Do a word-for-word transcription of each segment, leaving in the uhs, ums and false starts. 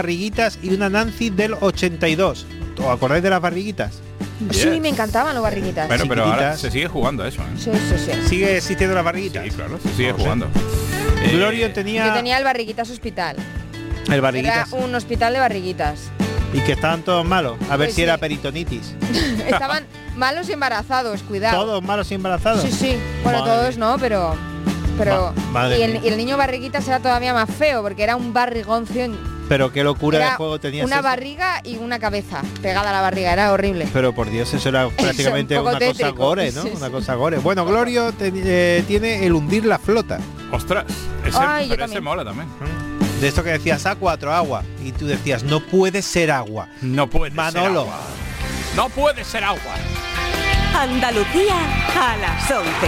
barriguitas y una Nancy del ochenta y dos. ¿Os acordáis de las barriguitas? Sí, yes. Me encantaban los barriguitas. Pero, pero ahora se sigue jugando a eso, ¿eh? Sí, sí, sí. ¿Sigue existiendo las barriguitas? Sí, claro, se sigue no, jugando. Sí. Eh, Glorio tenía... Yo tenía el Barriguitas Hospital. El Barriguitas. Era un hospital de barriguitas. Y que estaban todos malos. A ver pues si sí. era peritonitis. Estaban malos y embarazados, cuidado. ¿Todos malos y embarazados? Sí, sí. Bueno, madre. Todos no, pero... pero Ma y, el, y el niño Barriguitas era todavía más feo, porque era un barrigoncio... Pero qué locura era de juego tenías. Una eso. barriga y una cabeza pegada a la barriga, era horrible. Pero por Dios, eso era prácticamente un una tétrico. cosa gore, ¿no? Sí, una sí. cosa gore. Bueno, Glorio te, eh, tiene el hundir la flota. Ostras, ese, Ay, pero ese ese mola también. De esto que decías A cuatro, agua. Y tú decías, no puede ser agua. No puede Manolo. ser agua. No puede ser agua. Andalucía a las once.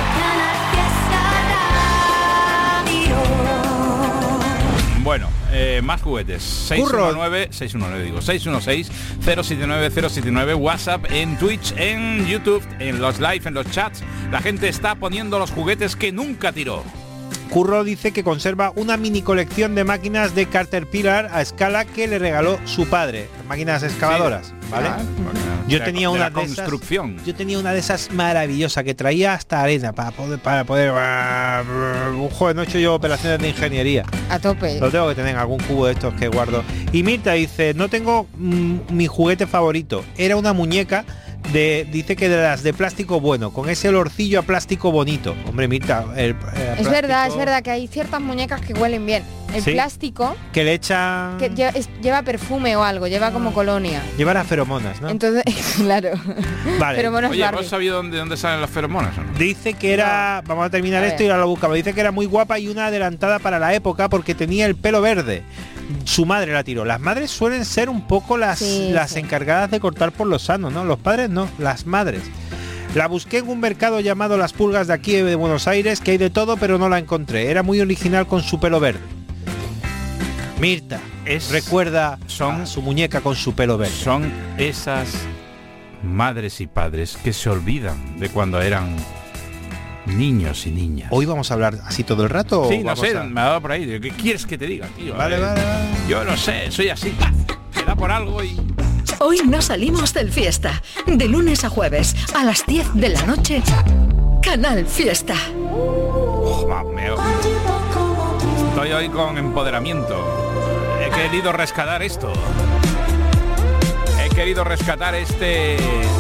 Bueno, eh, más juguetes. seis uno nueve, seis uno nueve digo, seis uno seis, cero siete nueve, cero siete nueve, WhatsApp, en Twitch, en YouTube, en los live, en los chats. La gente está poniendo los juguetes que nunca tiró. Curro dice que conserva una mini colección de máquinas de Caterpillar a escala que le regaló su padre, máquinas excavadoras, sí. ¿Vale? Ah, yo de, tenía de una la de construcción. Esas, yo tenía una de esas maravillosas que traía hasta arena para poder para poder uh, joder, no he hecho yo operaciones de ingeniería. A tope. Lo tengo que tener en algún cubo de estos que guardo. Y Mirta dice, no tengo mm, mi juguete favorito. Era una muñeca de, dice que de las de plástico bueno, con ese olorcillo a plástico bonito. Hombre, Mirta, el, el es plástico... verdad, es verdad que hay ciertas muñecas que huelen bien. El ¿sí? Plástico que le echa que lleva, es, lleva perfume o algo, lleva como colonia. Lleva las feromonas, ¿no? Entonces, claro. Vale. Feromonas Oye, Barbie. ¿vos sabido dónde, dónde salen las feromonas o no? Dice que era, no. vamos a terminar a esto ver. y ahora lo buscamos. Dice que era muy guapa y una adelantada para la época porque tenía el pelo verde. Su madre la tiró. Las madres suelen ser un poco las, sí, las sí. encargadas de cortar por lo sano, ¿no? Los padres no, las madres. La busqué en un mercado llamado Las Pulgas de aquí de Buenos Aires, que hay de todo, pero no la encontré. Era muy original con su pelo verde. Mirta Es, recuerda son, a su muñeca con su pelo verde. Son esas madres y padres que se olvidan de cuando eran niños y niñas. ¿Hoy vamos a hablar así todo el rato? Sí, o no vamos sé, a... me ha dado por ahí. ¿Qué quieres que te diga, tío? Vale, vale, vale. Yo no sé, soy así. Me da por algo y... Hoy no salimos del Fiesta. De lunes a jueves, a las diez de la noche, Canal Fiesta. Oh, mameo. Estoy hoy con empoderamiento. He querido rescatar esto. He querido rescatar este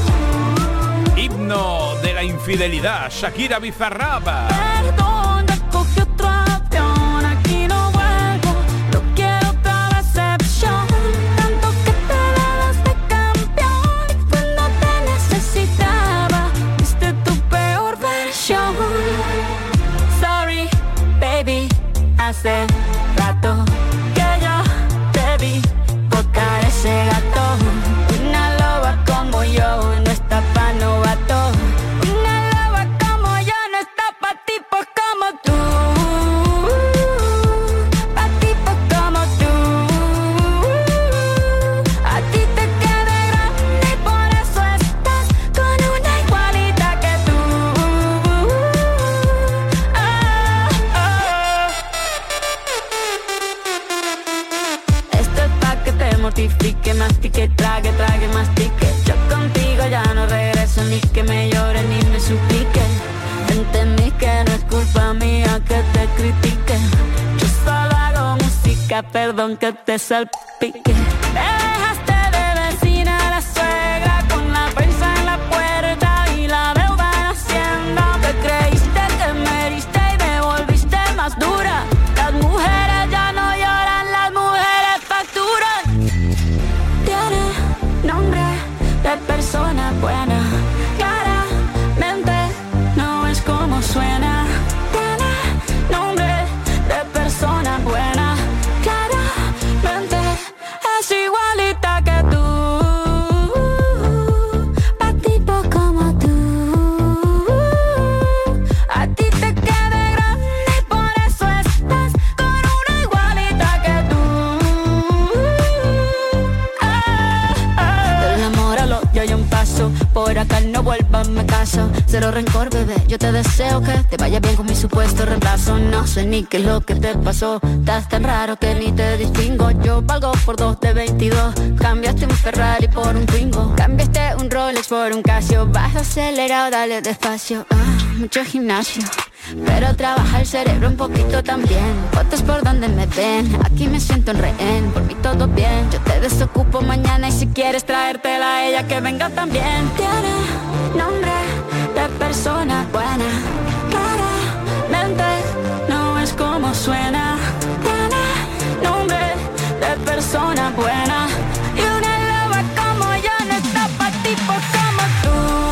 himno de la infidelidad. Shakira Bizarrap. Perdón, ya cogí otro avión, aquí no vuelvo, no quiero otra decepción. Tanto que te dabas de campeón y cuando te necesitaba, viste tu peor versión. Sorry, baby, hace rato que yo te vi tocar ese gato. Una loba como yo no está pa' novato. Una loba como yo no está pa' tipos como tú. Pa' tipos como tú. A ti te queda grande y por eso estás con una igualita que tú. Ah, ah. Esto es pa' que te mortifique, mastique, trague, trague, mastique. Yo contigo ya no regreso, ni que me llore ni me suplique. Entendí que no es culpa mía que te critique. Yo solo hago música, perdón que te salpique. Te dejaste de vecina la suegra con la prensa en la puerta y la deuda en Hacienda. Te creíste que me heriste y me volviste más dura. Las mujeres ya no lloran, las mujeres facturan. Tiene nombre de persona buena, claramente no es como suena. Tiene nombre de persona buena, claramente es igualita huracán, no vuelvas, me caso. Cero rencor, bebé, yo te deseo que te vaya bien con mi supuesto reemplazo. No sé ni qué es lo que te pasó, estás tan raro que ni te distingo. Yo valgo por dos de veintidós, cambiaste un Ferrari por un Twingo. Cambiaste un Rolex por un Casio, vas acelerado, dale despacio. Ah, mucho gimnasio, pero trabaja el cerebro un poquito también. Fotos por donde me ven, aquí me siento en rehén. Por mí todo bien, yo te desocupo mañana. Y si quieres traértela a ella, que venga también. Tiene nombre de persona buena, claramente no es como suena. Tiene nombre de persona buena, y una loba como yo no está pa' tipos como tú.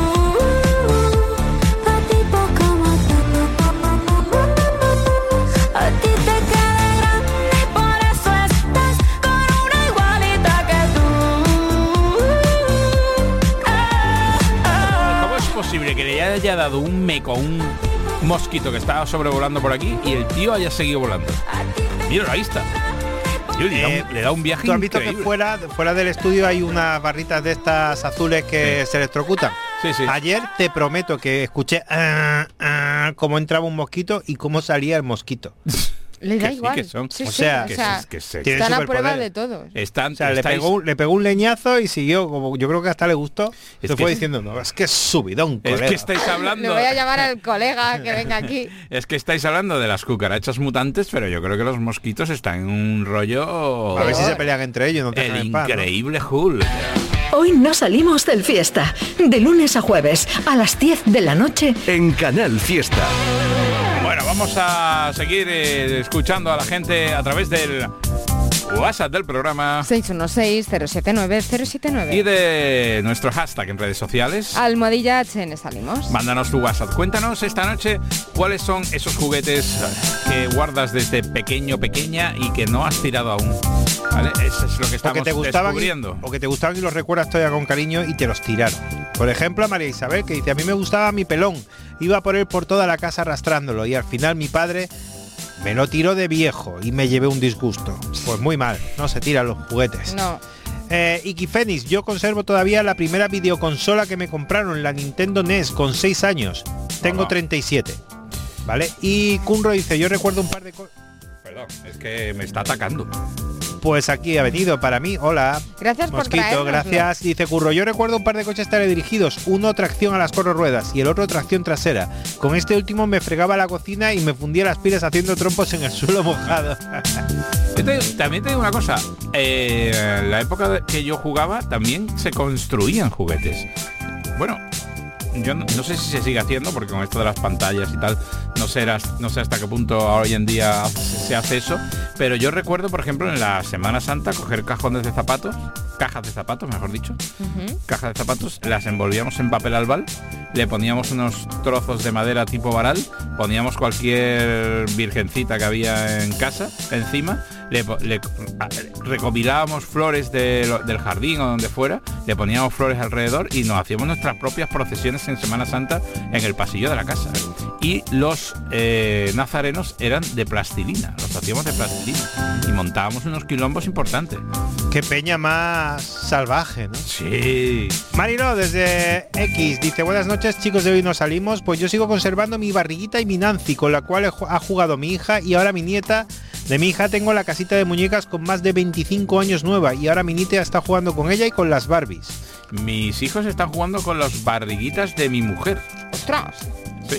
Posible que le haya dado un meco a un mosquito que estaba sobrevolando por aquí y el tío haya seguido volando. Mira, ahí está. Tío, le, da un, le da un viaje. ¿Tú has visto increíble. que fuera, fuera del estudio hay unas barritas de estas azules que sí. se electrocutan? Sí, sí. Ayer te prometo que escuché ah, ah, cómo entraba un mosquito y cómo salía el mosquito. Le da que igual. Sí, que son. Sí, o sí, sea, o que sea es, que es, tiene están a prueba superpoder. de todos. Están, O sea, le estáis, pegó, un, le pegó un leñazo y siguió, como yo creo que hasta le gustó. Es se que fue es- diciendo, no, es que es subidón, es colega. que estáis hablando. Le voy a llamar al colega que venga aquí. Es que estáis hablando de las cucarachas mutantes, pero yo creo que los mosquitos están en un rollo. A ver si se pelean entre ellos, no te dejan El en paz, ¿no? increíble Hulk. Hoy no salimos del Fiesta. De lunes a jueves a las diez de la noche. En Canal Fiesta. Bueno, vamos a seguir eh, escuchando a la gente a través del WhatsApp del programa seis uno seis, cero siete nueve, cero siete y nueve. de nuestro hashtag en redes sociales. Almohadilla H N salimos. Mándanos tu WhatsApp. Cuéntanos esta noche cuáles son esos juguetes que guardas desde pequeño, pequeña y que no has tirado aún. ¿Vale? Eso es lo que O que estamos te gustaban y, descubriendo. o que te gustaban y los recuerdas todavía con cariño y te los tiraron. Por ejemplo, a María Isabel, que dice, a mí me gustaba mi pelón, iba por él por toda la casa arrastrándolo y al final mi padre me lo tiró de viejo y me llevé un disgusto. Pues muy mal, no se tiran los juguetes. No. Eh, Iki Fénix, yo conservo todavía la primera videoconsola que me compraron, la Nintendo N E S, con seis años. Tengo Hola. treinta y siete. ¿Vale? Y Kunro dice, yo recuerdo un par de cosas. Perdón, es que me está atacando. Pues aquí ha venido para mí. Hola. Gracias por Mosquito, traérnoslo. gracias. Dice Curro, yo recuerdo un par de coches teledirigidos, uno tracción a las cuatro ruedas y el otro tracción trasera. Con este último me fregaba la cocina y me fundía las pilas haciendo trompos en el suelo mojado. Yo te- también te digo una cosa, eh, en la época de- que yo jugaba también se construían juguetes. Bueno, yo no, no sé si se sigue haciendo, porque con esto de las pantallas y tal, no sé, eras- no sé hasta qué punto hoy en día se, se hace eso, pero yo recuerdo, por ejemplo, en la Semana Santa coger cajones de zapatos, cajas de zapatos, mejor dicho, Ujú. cajas de zapatos, las envolvíamos en papel albal, le poníamos unos trozos de madera tipo varal, poníamos cualquier virgencita que había en casa encima, le, po- le- a- recopilábamos flores de lo- del jardín o donde fuera, le poníamos flores alrededor y nos hacíamos nuestras propias procesiones en Semana Santa en el pasillo de la casa. Y los eh, nazarenos eran de plastilina, los hacíamos de plastilina y montábamos unos quilombos importantes. Qué peña más salvaje, ¿no? Sí. Marilo, desde X, dice, buenas noches chicos, de hoy no salimos. Pues yo sigo conservando mi barriguita y mi Nancy, con la cual he ju- ha jugado mi hija y ahora mi nieta. De mi hija tengo la casita de muñecas con más de veinticinco años nueva y ahora mi nieta está jugando con ella y con las Barbies. Mis hijos están jugando con las barriguitas de mi mujer. Ostras. Sí.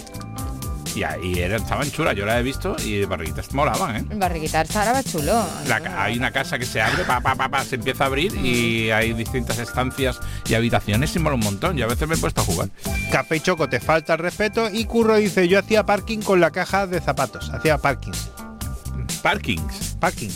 Y ahí eran, estaban chulas, yo las he visto y barriguitas molaban, ¿eh? El barriguita estaba chulo. La ca- hay una casa que se abre, pa, pa, pa, pa, se empieza a abrir y hay distintas estancias y habitaciones y mola un montón. Y a veces me he puesto a jugar. Café y Choco, te falta el respeto. Y Curro dice, yo hacía parking con la caja de zapatos. Hacía parking. Parkings. Parking.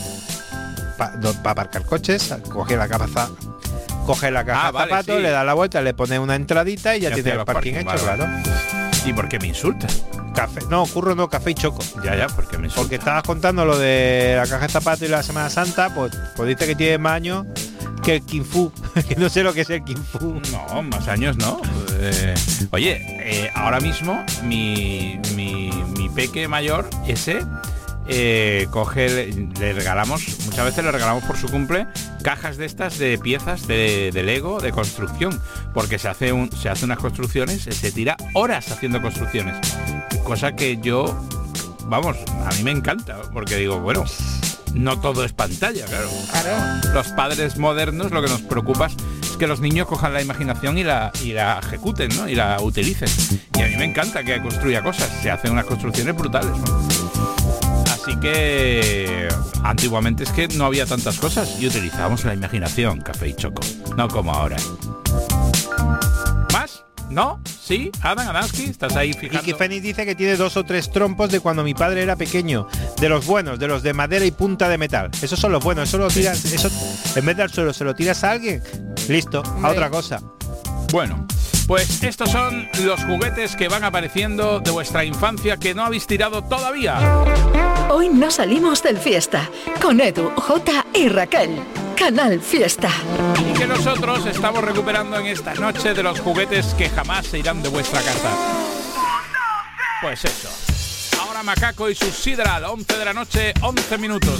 Para aparcar coches, coge la caja, coge la caja Ah, de vale, zapatos, sí. le da la vuelta, le pone una entradita y ya Y tiene hacía el los parking parking, hecho, vale, claro. ¿Y por qué me insultas? Café, no, Curro no, Café y Choco. Ya, ya, porque me insultas. Porque estabas contando lo de la caja de zapatos y la Semana Santa, pues, pues dice que tiene más años que el Kung Fu, que no sé lo que es el Kung Fu. No, más años no. Eh, oye, eh, ahora mismo mi, mi, mi peque mayor, ese, eh, coge, le, le regalamos, muchas veces le regalamos por su cumple cajas de estas de piezas de, de Lego de construcción, porque se hace un, se hace unas construcciones, se tira horas haciendo construcciones, cosa que yo, vamos, a mí me encanta, porque digo, bueno, no todo es pantalla, claro. Claro. Los padres modernos lo que nos preocupa es que los niños cojan la imaginación y la, y la ejecuten, ¿no? Y la utilicen. Y a mí me encanta que construya cosas, se hacen unas construcciones brutales, ¿no? Así que antiguamente es que no había tantas cosas y utilizábamos la imaginación, café y choco, no como ahora. ¿Más? ¿No? ¿Sí? Adam Adamski, ¿estás ahí fijando? Kiki Fénix dice que tiene dos o tres trompos de cuando mi padre era pequeño, de los buenos, de los de madera y punta de metal. Esos son los buenos, eso lo tiras, eso en vez de al suelo se lo tiras a alguien, listo, a otra cosa. Bueno, pues estos son los juguetes que van apareciendo de vuestra infancia que no habéis tirado todavía. Hoy no salimos del fiesta con Edu, Jota y Raquel. Canal Fiesta. Y que nosotros estamos recuperando en esta noche de los juguetes que jamás se irán de vuestra casa. Pues eso. Ahora Macaco y su Sidral, once de la noche, once minutos.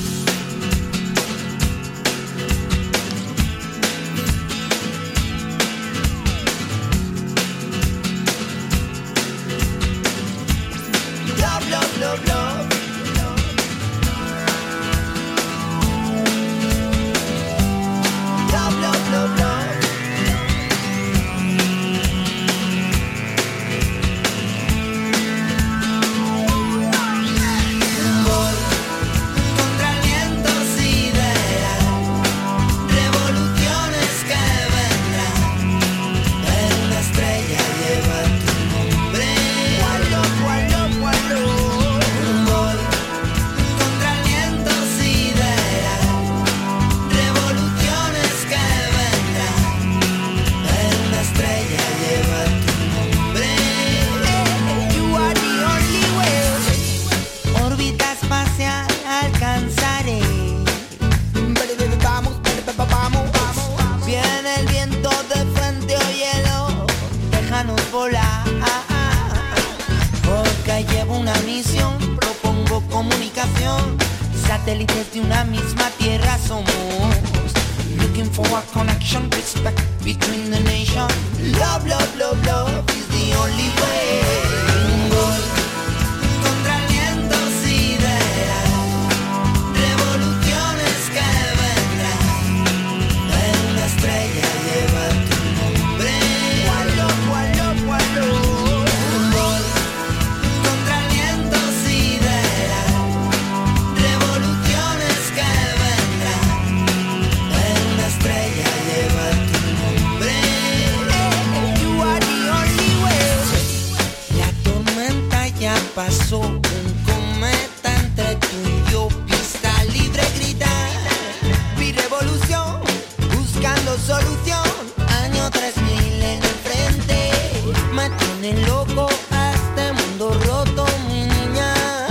Love, love, love, love. Love, love, love, love. Voy contra el viento sideral, revoluciones que vendrán, pero una estrella lleva tu nombre. Gualo, gualo, gualo. Voy contra el viento sideral, revoluciones que vendrán, pero una estrella lleva tu nombre. You are the only way. Órbita espacial alcanzaré. Vamos, vamos, vamos. Viene el viento de frente o hielo, déjanos volar. Porque llevo una misión, propongo comunicación. Satélites de una misma tierra somos. Looking for a connection, respect between the nations. Love, love, love, love is the only way. Voy contra el viento sideral, revoluciones que vendrán, pero una estrella lleva tu nombre. Gualo, gualo, gualo. Voy contra el viento sideral, revoluciones que vendrán, pero una estrella lleva tu nombre. You are the only way. La tormenta ya pasó, un cometa entre tú y yo, pista libre gritar. Mi revolución, buscando solución, año tres mil en el frente. Me tiene loco a este mundo roto, mi niña.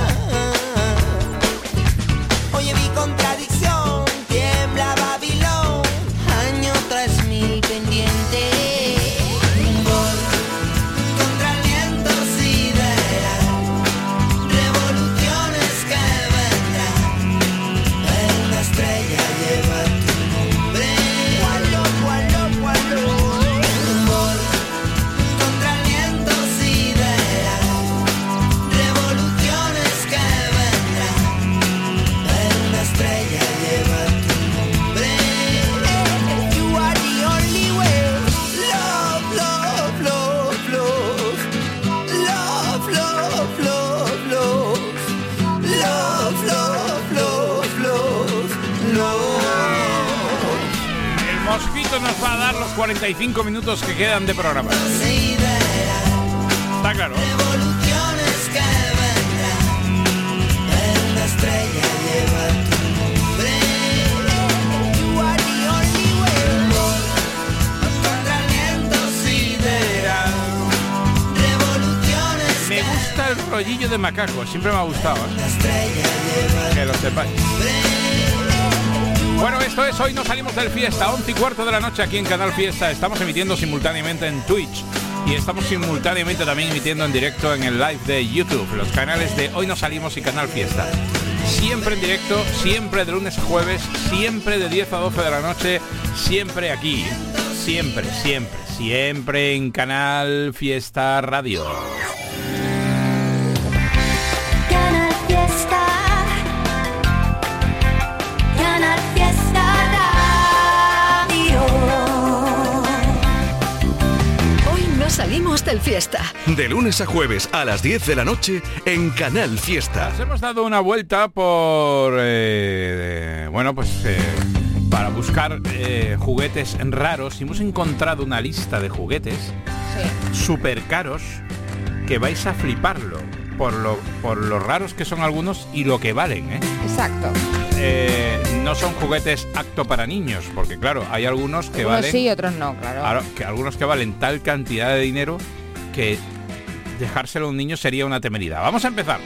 Oye, mi contradicción, tiembla Babilón, año tres mil pendiente. Voy contra el viento sideral, revoluciones que vendrán, pero una estrella lleva tu nombre. Gualo, gualo, gualo. Voy contra el viento sideral, revoluciones que vendrán, pero una estrella lleva tu nombre. You are the only way. Love, love, love, love. Love, love, love, love. Love, love, love, love, love. El mosquito nos va a dar los cuarenta y cinco minutos que quedan de programa. Sideral, Está claro. revoluciones que vendrán, pero una estrella lleva tu nombre. You are the only way. Voy contra el viento sideral, revoluciones Me gusta el rollillo de Macaco, siempre me ha gustado, ¿eh? una estrella lleva Que lo sepáis. Bueno, esto es Hoy no salimos del fiesta, once y cuarto de la noche aquí en Canal Fiesta. Estamos emitiendo simultáneamente en Twitch y estamos simultáneamente también emitiendo en directo en el live de YouTube, los canales de Hoy no salimos y Canal Fiesta. Siempre en directo, siempre de lunes a jueves, siempre de diez a doce de la noche, siempre aquí, siempre, siempre, siempre en Canal Fiesta Radio. Canal Fiesta, Canal Fiesta Radio. Hoy no salimos del fiesta. De lunes a jueves a las diez de la noche en Canal Fiesta. Nos hemos dado una vuelta por, eh, bueno, pues eh, para buscar eh, juguetes raros y hemos encontrado una lista de juguetes Sí. súper caros que vais a fliparlo por lo, por lo raros que son algunos y lo que valen, ¿eh? Exacto. Eh, no son juguetes apto para niños, porque claro, hay algunos que Unos valen, sí, otros no, claro. claro, que algunos que valen tal cantidad de dinero que dejárselo a un niño sería una temeridad. Vamos a empezar.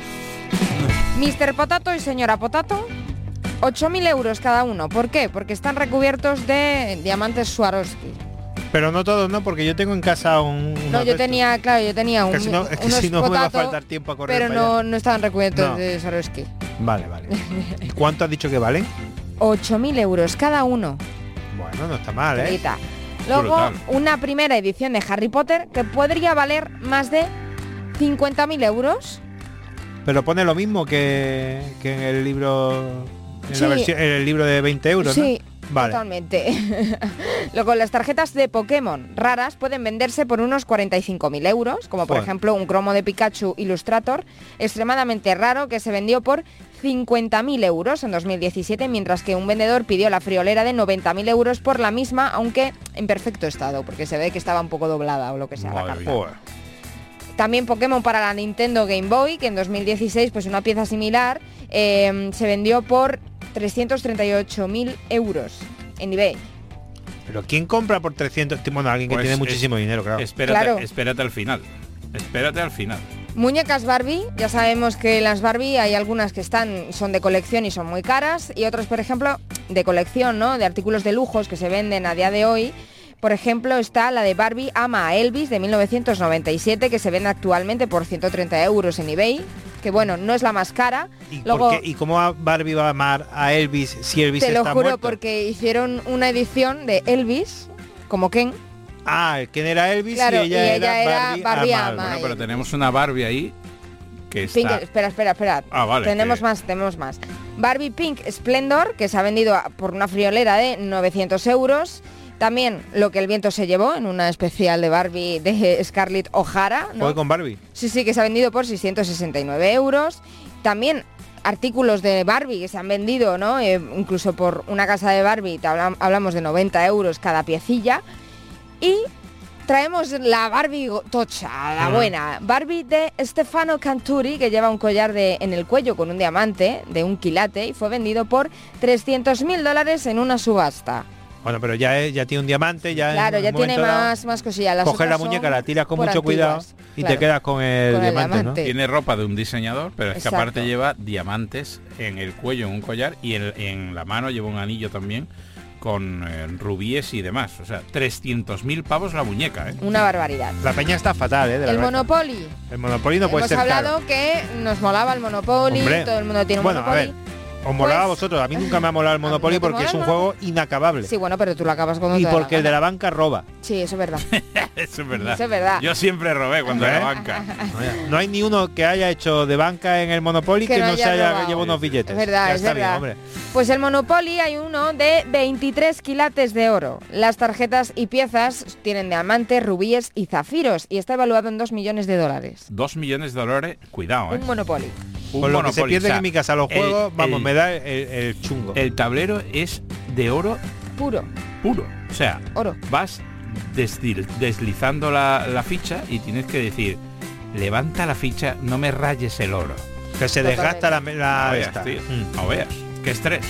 mister Potato y señora Potato, ocho mil euros cada uno. ¿Por qué? Porque están recubiertos de diamantes Swarovski. Pero no todos, ¿no? Porque yo tengo en casa un... No, yo tenía, claro, yo tenía un, Que si no- es que unos si no me va a Potato, faltar tiempo a correr pero para no, allá. no estaban recubiertos No. de Swarovski. Vale, vale. ¿Y cuánto has dicho que valen? ocho mil euros cada uno. Bueno, no está mal, ¿eh? Telita. Luego, Brutal. una primera edición de Harry Potter que podría valer más de cincuenta mil euros. Pero pone lo mismo que, que en el libro... En, Sí. la versión, en el libro de veinte euros, ¿no? Sí, Vale. totalmente. Luego, las tarjetas de Pokémon raras pueden venderse por unos cuarenta y cinco mil euros, como por Joder. ejemplo un cromo de Pikachu Illustrator, extremadamente raro, que se vendió por cincuenta mil euros en dos mil diecisiete, mientras que un vendedor pidió la friolera de noventa mil euros por la misma, aunque en perfecto estado, porque se ve que estaba un poco doblada o lo que sea la Madre carta. mía. Joder. También Pokémon para la Nintendo Game Boy, que en dos mil dieciséis, pues una pieza similar, eh, se vendió por trescientos treinta y ocho mil euros en eBay. Pero ¿quién compra por trescientos? Bueno, alguien que Pues tiene es- muchísimo dinero, claro. Espérate, Claro. espérate al final. Espérate al final. Muñecas Barbie, ya sabemos que las Barbie hay algunas que están, son de colección y son muy caras, y otras, por ejemplo, de colección, ¿no? De artículos de lujos que se venden a día de hoy. Por ejemplo, está la de Barbie ama a Elvis de mil novecientos noventa y siete, que se vende actualmente por ciento treinta euros en eBay, que bueno, no es la más cara. ¿Y, Luego, por qué- ¿Y cómo va Barbie va a amar a Elvis si Elvis te lo está juro, muerto? porque hicieron una edición de Elvis, como Ken. Ah, ¿quién era Elvis? Claro, y ella, y ella era era Barbie, Barbie ama a ama. Elvis. Bueno, pero tenemos una Barbie ahí que está... Pink, espera, espera, espera. Ah, vale, Tenemos que- más, tenemos más. Barbie Pink Splendor, que se ha vendido a- por una friolera de novecientos euros. También Lo que el viento se llevó, en una especial de Barbie de Scarlett O'Hara, ¿no? Juego con Barbie. Sí, sí, que se ha vendido por seiscientos sesenta y nueve euros. También artículos de Barbie que se han vendido, ¿no? Eh, incluso por una casa de Barbie, te hablam- hablamos de noventa euros cada piecilla. Y traemos la Barbie go- tocha, la buena. Barbie de Stefano Canturi, que lleva un collar de, en el cuello con un diamante de un quilate y fue vendido por trescientos mil dólares en una subasta. Bueno, pero ya, es- ya tiene un diamante, ya Claro, en ya un tiene momento dado, más, más cosillas. Las coges la otras son muñeca, la tiras con por mucho cuidado antiguas, y claro. te quedas con el, Con el diamante, diamante. Tiene ropa de un diseñador, pero es que Exacto. aparte lleva diamantes en el cuello, en un collar, y en, en la mano lleva un anillo también con eh, rubíes y demás. O sea, trescientos mil pavos la muñeca, ¿eh? Una barbaridad. ¿no? La peña está fatal, ¿eh? De la El cabeza. Monopoly. El Monopoly no puede Hemos ser hablado caro. que nos molaba el Monopoly, Hombre. todo el mundo tiene un Bueno, a Monopoly. ver, os molaba a Pues- vosotros. A mí nunca me ha molado el Monopoly ¿no te porque es mola un el juego inacabable. Sí, bueno, pero tú lo acabas cuando Y te da la porque el de gana. la banca roba. Sí, eso es verdad. Eso es verdad. Eso es verdad. Yo siempre robé cuando ¿Eh? era banca. No hay ni uno que haya hecho de banca en el Monopoly que, no se haya robado. llevado unos billetes. Es verdad, Ya es está verdad. bien, hombre. Pues el Monopoly hay uno de veintitrés quilates de oro. Las tarjetas y piezas tienen diamantes, rubíes y zafiros y está evaluado en dos millones de dólares. Dos millones de dólares, cuidado, ¿eh? Un Monopoly. Un Con lo que se Monopoly, pierden o sea, en mi casa los el- juegos, vamos, el- me da el, el chungo. El tablero es de oro Puro. puro. O sea, Oro. vas desdil- deslizando la, la ficha y tienes que decir, levanta la ficha, no me rayes el oro. que se Totalmente. desgasta la, la No veas, esta. tío, Mm. no veas. Qué estrés.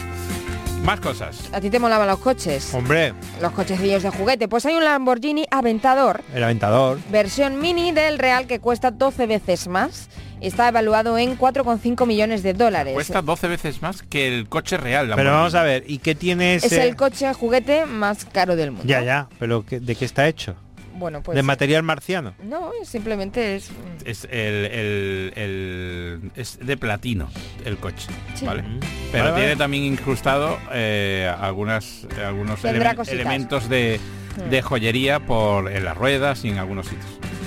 Más cosas. ¿A ti te molaban los coches? Hombre, Los cochecillos de juguete. Pues hay un Lamborghini Aventador, el aventador. versión mini del Real, que cuesta doce veces más. Está evaluado en cuatro coma cinco millones de dólares. Cuesta doce veces más que el coche real. Pero vamos a ver, ¿y qué tiene ese? Es el coche juguete más caro del mundo. Ya, ya, pero ¿qué- ¿de qué está hecho? Bueno, pues... ¿De material marciano? No, simplemente es... Es el, el, el- es de platino el coche, Sí. ¿vale? Mm. Pero Vale, tiene vale. también incrustado eh, algunas algunos Tendrá elemen- cositas. elementos de, de joyería por en las ruedas y en algunos sitios.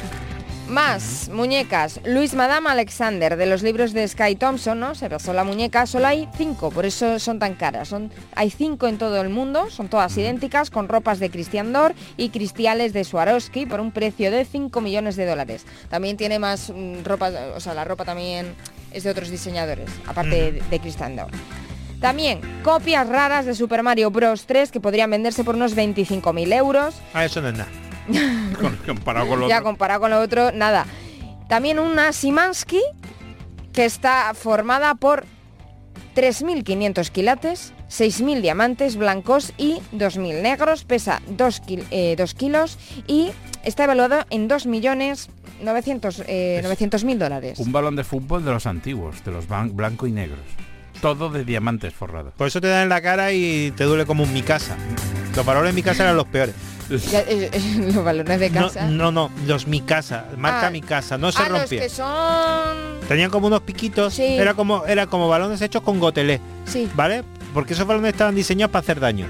Más muñecas. Luis Madame Alexander, de los libros de Sky Thompson, ¿no? Se basó la muñeca. Solo hay cinco, por eso son tan caras. Son, hay cinco en todo el mundo, son todas idénticas, con ropas de Christian Dior y cristales de Swarovski por un precio de cinco millones de dólares. También tiene más mm, ropa, o sea, la ropa también es de otros diseñadores, aparte de, de Christian Dior. También copias raras de Super Mario Bros. tres que podrían venderse por unos veinticinco mil euros. Ah, eso no es nada. Con- comparado con lo Ya otro. comparado con lo otro, nada. También una Simansky que está formada por tres mil quinientos quilates, seis mil diamantes blancos y dos mil negros, pesa dos kilos y está evaluado en dos millones novecientos mil dólares. Un balón de fútbol de los antiguos, de los ban- blanco y negros. Todo de diamantes forrados. Por eso te dan en la cara y te duele como en mi casa. Los valores en mi casa eran los peores. Ya, eh, eh, los balones de No, casa. no, no, los mi casa, marca Ah. mi casa, no se ah, los rompía. que son... Tenían como unos piquitos, Sí. era como era como balones hechos con gotelé, Sí, ¿vale? Porque esos balones estaban diseñados para hacer daño.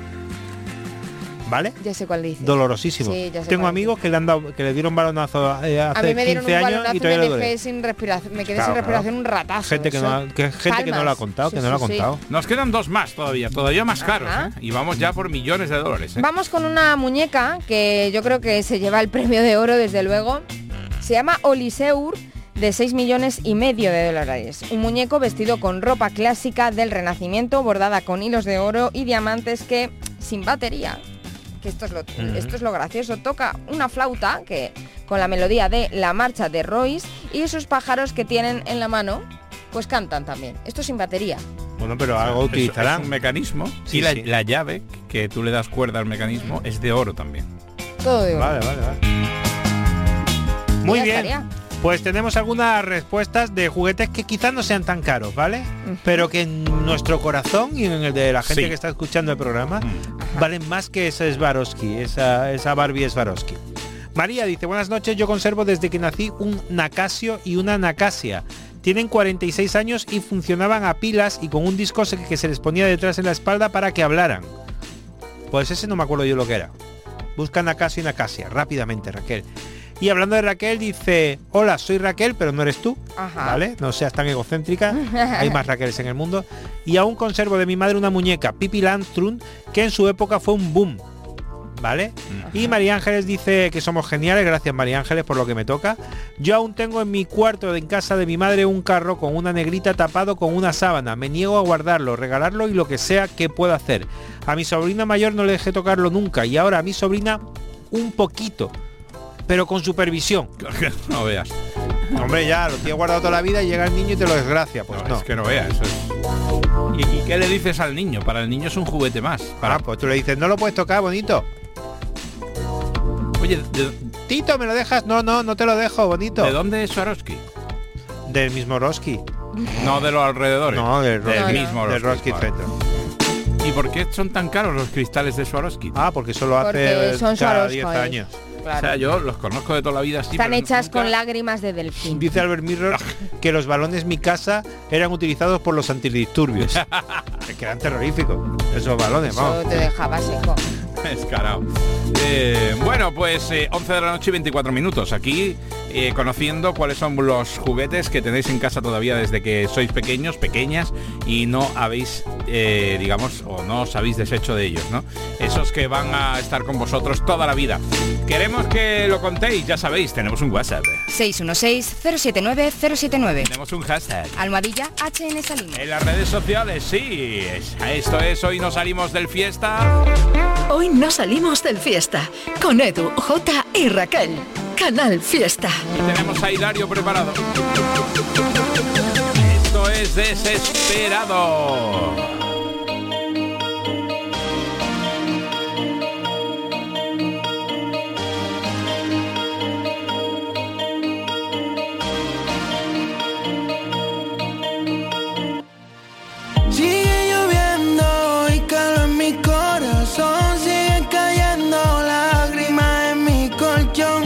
¿Vale? ya sé cuál dices. Dolorosísimo. Sí, ya sé Tengo cuál amigos que le han dado, que le dieron balonazo eh, A hace mí me dieron quince un años balonazo y y todavía me le duele. dejé sin respiración, me quedé Claro, sin claro. respiración un ratazo. Gente que no, ha- eso. que, gente que no lo ha Palmas. contado, Sí, que no sí, lo ha sí. contado. Nos quedan dos más todavía, todavía más caros, Ajá. ¿eh? Y vamos ya por millones de dólares, ¿eh? Vamos con una muñeca que yo creo que se lleva el premio de oro, desde luego. Se llama Oliseur, de seis millones y medio de dólares. Un muñeco vestido con ropa clásica del Renacimiento, bordada con hilos de oro y diamantes, que sin batería, que esto es lo, Ujú. esto es lo gracioso, toca una flauta que con la melodía de La Marcha de Royce, y esos pájaros que tienen en la mano pues cantan también. Esto sin batería. Bueno, pero algo Es- utilizarán. Es un mecanismo Sí, y la, sí. la llave que tú le das cuerda al mecanismo es de oro también. Todo de oro. Vale, vale, vale. Muy Ya bien. estaría. Pues tenemos algunas respuestas de juguetes que quizás no sean tan caros, ¿vale? Ujú. Pero que en nuestro corazón y en el de la gente Sí. que está escuchando el programa Mm. valen más que esa Swarovski, esa, esa Barbie Swarovski. María dice, buenas noches, yo conservo desde que nací un Nacasio y una Nacasia. Tienen cuarenta y seis años y funcionaban a pilas y con un disco se- que se les ponía detrás en la espalda para que hablaran. Pues ese no me acuerdo yo lo que era. Busca Nacasio y Nacasia, rápidamente, Raquel. Y hablando de Raquel, dice, hola, soy Raquel, pero no eres tú. Ajá. ¿Vale? No seas tan egocéntrica. Hay más Raqueles en el mundo. Y aún conservo de mi madre una muñeca, Pippi Landström, que en su época fue un boom. ¿Vale? Y María Ángeles dice que somos geniales. Gracias, María Ángeles, por lo que me toca. Yo aún tengo en mi cuarto, en casa de mi madre, un carro con una negrita tapado con una sábana. Me niego a guardarlo, regalarlo y lo que sea que pueda hacer. A mi sobrina mayor no le dejé tocarlo nunca. Y ahora a mi sobrina un poquito, pero con supervisión. No veas. Hombre, ya, lo tienes guardado toda la vida y llega el niño y te lo desgracia. Pues No, no. es que no veas. Eso es... ¿Y, y qué le dices al niño? Para el niño es un juguete más. Para... Ah, pues tú le dices, no lo puedes tocar, bonito. Oye, ¿de, Tito, ¿me lo dejas? No, no, no te lo dejo, bonito. ¿de dónde es Swarovski? Del mismo Roski. No de los alrededores. No, del, del No, no. mismo del Roski vale. Centro. ¿Y por qué son tan caros los cristales de Swarovski? Ah, porque solo Porque hace son cada Swarovski. diez años. Claro. O sea, yo los conozco de toda la vida. Sí, Están pero hechas nunca- con lágrimas de delfín. Dice Albert Mirror que los balones mi casa eran utilizados por los antidisturbios. Que eran terroríficos. Esos balones, Eso vamos. te dejaba seco. Descarado. Eh, bueno, pues eh, once de la noche y veinticuatro minutos. Aquí eh, conociendo cuáles son los juguetes que tenéis en casa todavía desde que sois pequeños, pequeñas, y no habéis, eh, digamos, o no os habéis deshecho de ellos, ¿no? Esos que van a estar con vosotros toda la vida. Queremos que lo contéis, ya sabéis, tenemos un WhatsApp, seis uno seis, cero siete nueve, cero siete nueve. tenemos un hashtag. Almohadilla H N Salinas. En las redes sociales, sí. es- Esto es Hoy no salimos del fiesta. Hoy no salimos del fiesta. Con Edu, Jota y Raquel. Canal Fiesta. Y tenemos a Hilario preparado. Esto es Desesperado. Sigue lloviendo y calor en mi corazón, siguen cayendo lágrimas en mi colchón.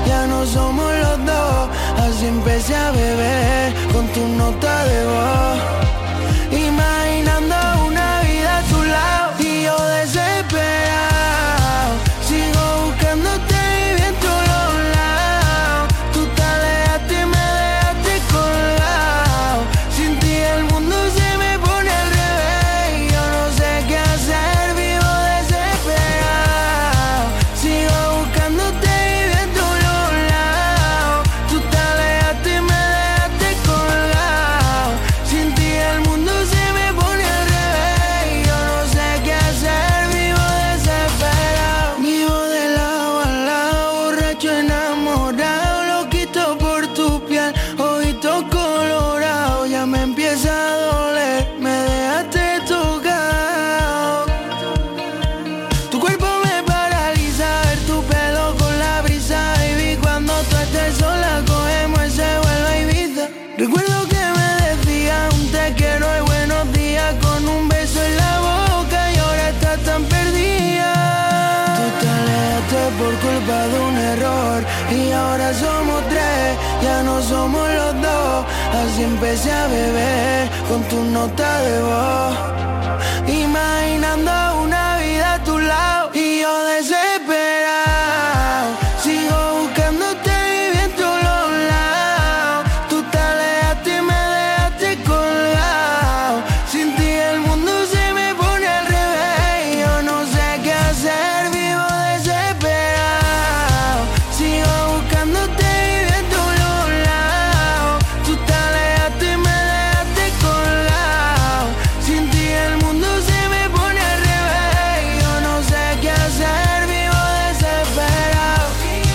ya no somos los dos. Así empecé a beber con tu nota de voz, imaginando una vida a tu lado y yo desesperado. Sigo buscándote y bien tú los lados. Tú te alejaste y me dejaste colgado. Sin ti el mundo se me pone al revés. Yo no sé qué hacer, vivo desesperado. Sigo buscándote y bien tú los lados. Tú te alejaste y me dejaste colgado. Sin ti el mundo se me pone al revés. Yo no sé qué hacer, vivo desesperado. Vivo de lado a lado, borracho enamorado, loquito por tu piel, ojitos colorados. Ya me empieza a doler, me dejaste tocado. Tu cuerpo me paraliza, ver tu pelo con la brisa. Baby, cuando tú estés sola, cogemos y se vuelve a Ibiza. Recuerdo que me decía un te quiero y buenos días con un beso en la boca y ahora estás tan perdida. Tú te alejaste por culpa de un error y ahora somos tres, ya no somos los dos. Así empecé a beber con tu nota de voz, imaginando una vida a tu lado y yo desesperado. Sigo buscándote y bien tú los lados. Tú te alejaste y me dejaste colgado. Sin ti el mundo se me pone al revés. Yo no sé qué hacer, vivo desesperado. Sigo buscándote y bien tú los lados. Tú te alejaste y me dejaste colgado. Sin ti el mundo se me pone al revés. Yo no sé qué hacer, vivo desesperado.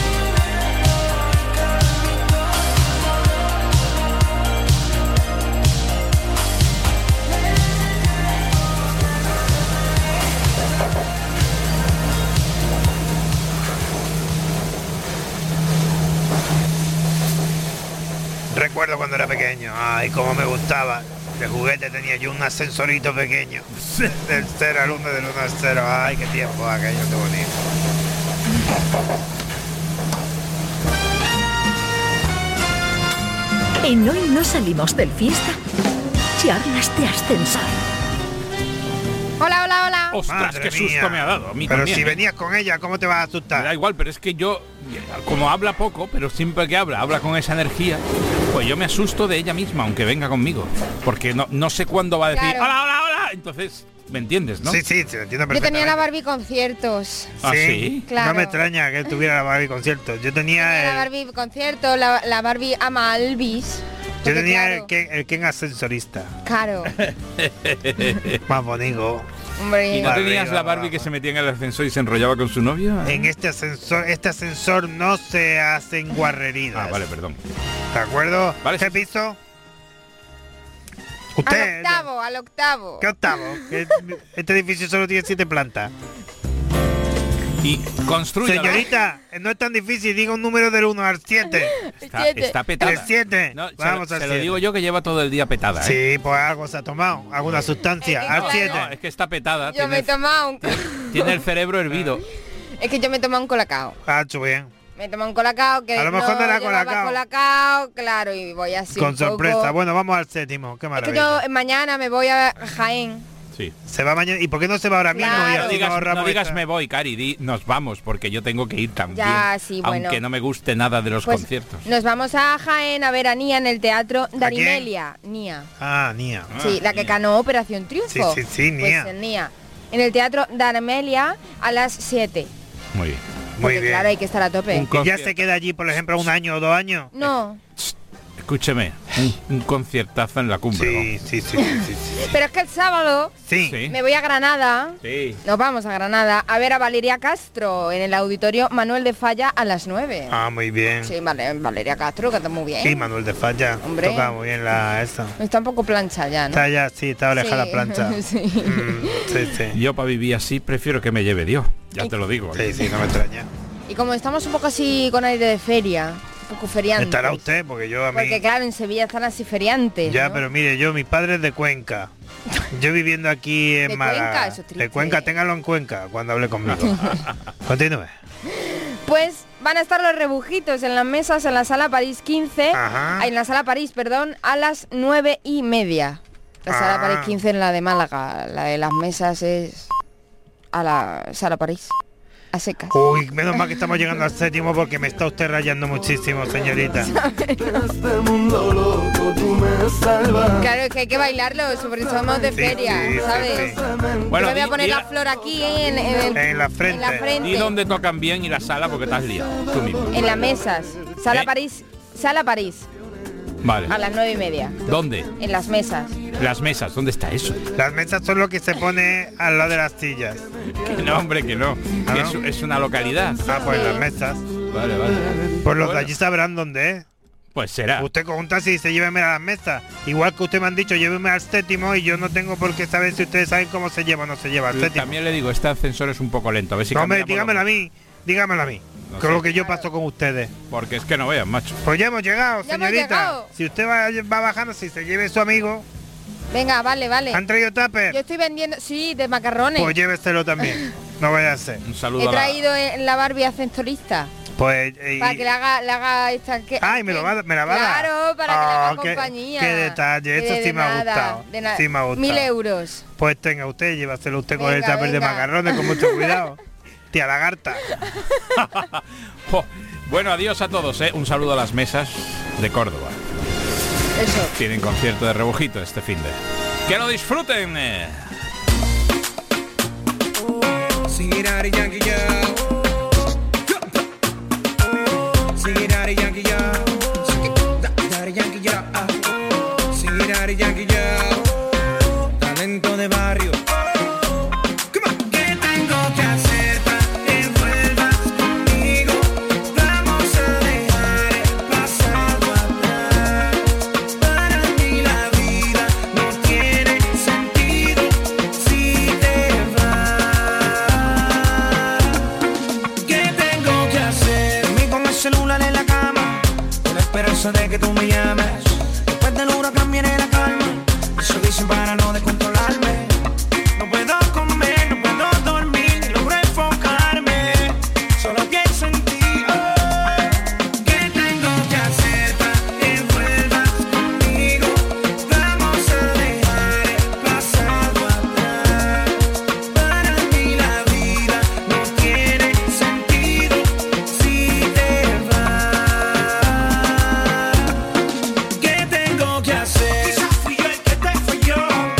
Recuerdo cuando era pequeño, ay, cómo me gustaba. De juguete tenía yo un ascensorito pequeño. Del cero al uno, del uno al cero. Ay, qué tiempo aquello, qué bonito. En Hoy no salimos del fiesta, charlas de ascensor. Hola, hola, hola. Ostras, Madre qué susto mía. me ha dado. A mí Pero también, si ¿eh? venías con ella, ¿cómo te vas a Me asustar? da igual, pero es que yo, como habla poco, pero siempre que habla, habla con esa energía, pues yo me asusto de ella misma, aunque venga conmigo. Porque no, no sé cuándo va a decir, Claro. hola, hola, hola. Entonces, ¿me entiendes, no? Sí, sí, te lo entiendo Yo perfectamente. tenía la Barbie conciertos. ¿Ah, sí? Claro. No me extraña que tuviera la Barbie concierto. Yo tenía, Tenía la el, Barbie concierto, la, la Barbie ama a Elvis. yo Porque, tenía claro, el, Ken, el Ken ascensorista. Claro. Más bonito. Hombre, ¿Y no Arriba, tenías la Barbie abajo. que se metía en el ascensor y se enrollaba con su novio? En este ascensor, este ascensor no se hacen guarrerías. Ah, vale, perdón. ¿De acuerdo? Vale, ¿Qué sí. piso? al Usted. octavo, al octavo. ¿Qué octavo? Que este edificio solo tiene siete plantas. Y construye. Señorita, no es tan difícil, diga un número del uno al siete. Está, Siete. está petada. El siete. No, se Vamos lo, al se lo siete. digo yo que lleva todo el día petada, ¿eh? Sí, pues algo se ha tomado, alguna sustancia. Es que Al claro. siete. No, es que está petada. Yo me he Tiene, tomado un... tiene el cerebro hervido. Es que yo me he tomado un colacao. Ah, hecho bien. Me he tomado un colacao que A lo mejor no era llevaba colacao. colacao, claro, y voy así Con un poco. sorpresa. Bueno, vamos al séptimo. Qué Es que maravilla. yo mañana me voy a Jaén. Sí. Se va mañana. ¿Y por qué no se va ahora mismo? Claro. Y No así digas, nos ahorramos no digas esta- me voy, Cari, di nos vamos, porque yo tengo que ir también. Ya, sí, bueno. Aunque no me guste nada de los Pues conciertos. nos vamos a Jaén a ver a Nia en el teatro quién? Darimelia. Nia. Ah, Nia. Ah, Sí, la que Nia. ganó Operación Triunfo. Sí, sí, sí, Nia. Pues en Nia. En el teatro Darimelia a las siete. Muy bien. Muy Porque, bien. claro, hay que estar a tope. Un ¿Y ya concierto. se queda allí, por ejemplo, un año o dos años? No. Escúcheme, un, un conciertazo en la cumbre. Sí, sí, sí, sí, sí, sí. Pero es que el sábado Sí. Sí. me voy a Granada. Sí. Nos vamos a Granada a ver a Valeria Castro en el auditorio Manuel de Falla a las nueve. Ah, muy bien. Sí, vale, Valeria Castro, que está muy bien. Sí, Manuel de Falla. Hombre. Toca muy bien la esa. Está un poco plancha ya, ¿no? Está ya, sí, está oreja Sí. la plancha. Sí. Mm, sí, sí. Yo para vivir así prefiero que me lleve Dios. Ya te lo digo. Sí, sí, no me extraña. Y como estamos un poco así con aire de feria, un poco feriantes. Estará usted, porque yo a mí... Porque claro, en Sevilla están así feriantes, Ya, ¿no? pero mire, yo, mis padres de Cuenca. Yo viviendo aquí en ¿De Málaga. Cuenca? Eso es triste. De Cuenca, téngalo en Cuenca cuando hable conmigo. Continúe. Pues van a estar los rebujitos en las mesas en la sala París quince, Ajá. en la sala París, perdón, a las nueve y media. La sala Ah. París quince en la de Málaga, la de las mesas es a la sala París, a secas. Uy, menos mal que estamos llegando al séptimo porque me está usted rayando muchísimo, señorita. Claro, es que hay que bailarlo, sobre todo somos de Sí, feria, sí, sí, ¿sabes? sí. Bueno, Yo me voy a di- poner di- la flor aquí en, en, En la frente. en la frente. Di dónde tocan bien y la sala porque te has liado tú mismo. En las mesas. Sala ¿Eh? París, sala París, Vale. a las nueve y media. ¿Dónde? En las mesas. Las mesas. ¿Dónde está eso? Las mesas son lo que se pone al lado de las sillas. Que no, hombre, que no. ¿Ah, Que no? es, es una localidad. Ah, pues Sí. las mesas. Vale, vale. Pues los Bueno. de allí sabrán dónde es. Pues será. Usted con un taxi dice lléveme a las mesas. Igual que usted me han dicho lléveme al séptimo y yo no tengo por qué saber si ustedes saben cómo se lleva o no se lleva al séptimo. También le digo, este ascensor es un poco lento. A ver si No, hombre, cambiamos dígamelo a los- mí. Dígamelo a mí. No con sé. lo que yo paso con ustedes. Porque es que no vean, macho. Pues ya hemos llegado, Ya hemos señorita. llegado. Si usted va, va bajando, si se lleve su amigo. Venga, vale, vale. ¿Han traído tupper? Yo estoy vendiendo, sí, de macarrones. Pues lléveselo también. No vaya a ser. Un saludo He a la- traído en la Barbie ascensorista. Pues. eh, Para que le haga, le haga esta que. Ay, me lo va, me la va a dar. Claro, para que le haga Oh, qué- compañía. Qué detalle, Que esto de sí me ha nada, gustado. de nada. Sí me ha gustado. Mil euros. Pues tenga usted, llévaselo usted con el Venga, tupper de venga. macarrones con mucho cuidado. Tía lagarta. Jo, bueno, adiós a todos, ¿eh? Un saludo a las mesas de Córdoba. Eso. Tienen concierto de rebujito este fin de. ¡Que lo disfruten! eh. Sing it out, Yankee, yo. Sing it out, Yankee, yo. Sing it out, Yankee, yo. Sing it out, Yankee, yo. Talento de barrio. Come on. ¿Qué tengo que hacer para que vuelvas conmigo? Vamos a dejar el pasado atrás. Para mí la vida no tiene sentido si te vas. ¿Qué tengo que hacer? Dormí con el celular en la cama, con la esperanza de que tú me llames. Después del huracán viene la calma, eso dicen para no descontrolarme. No puedo comer, no puedo dormir, ni logro enfocarme. Solo pienso en ti. Oh, ¿qué tengo que hacer para que vuelvas conmigo? Vamos a dejar el pasado atrás. Para mí la vida no tiene sentido si te vas. ¿Qué tengo que hacer? Quizás fui yo el que te falló.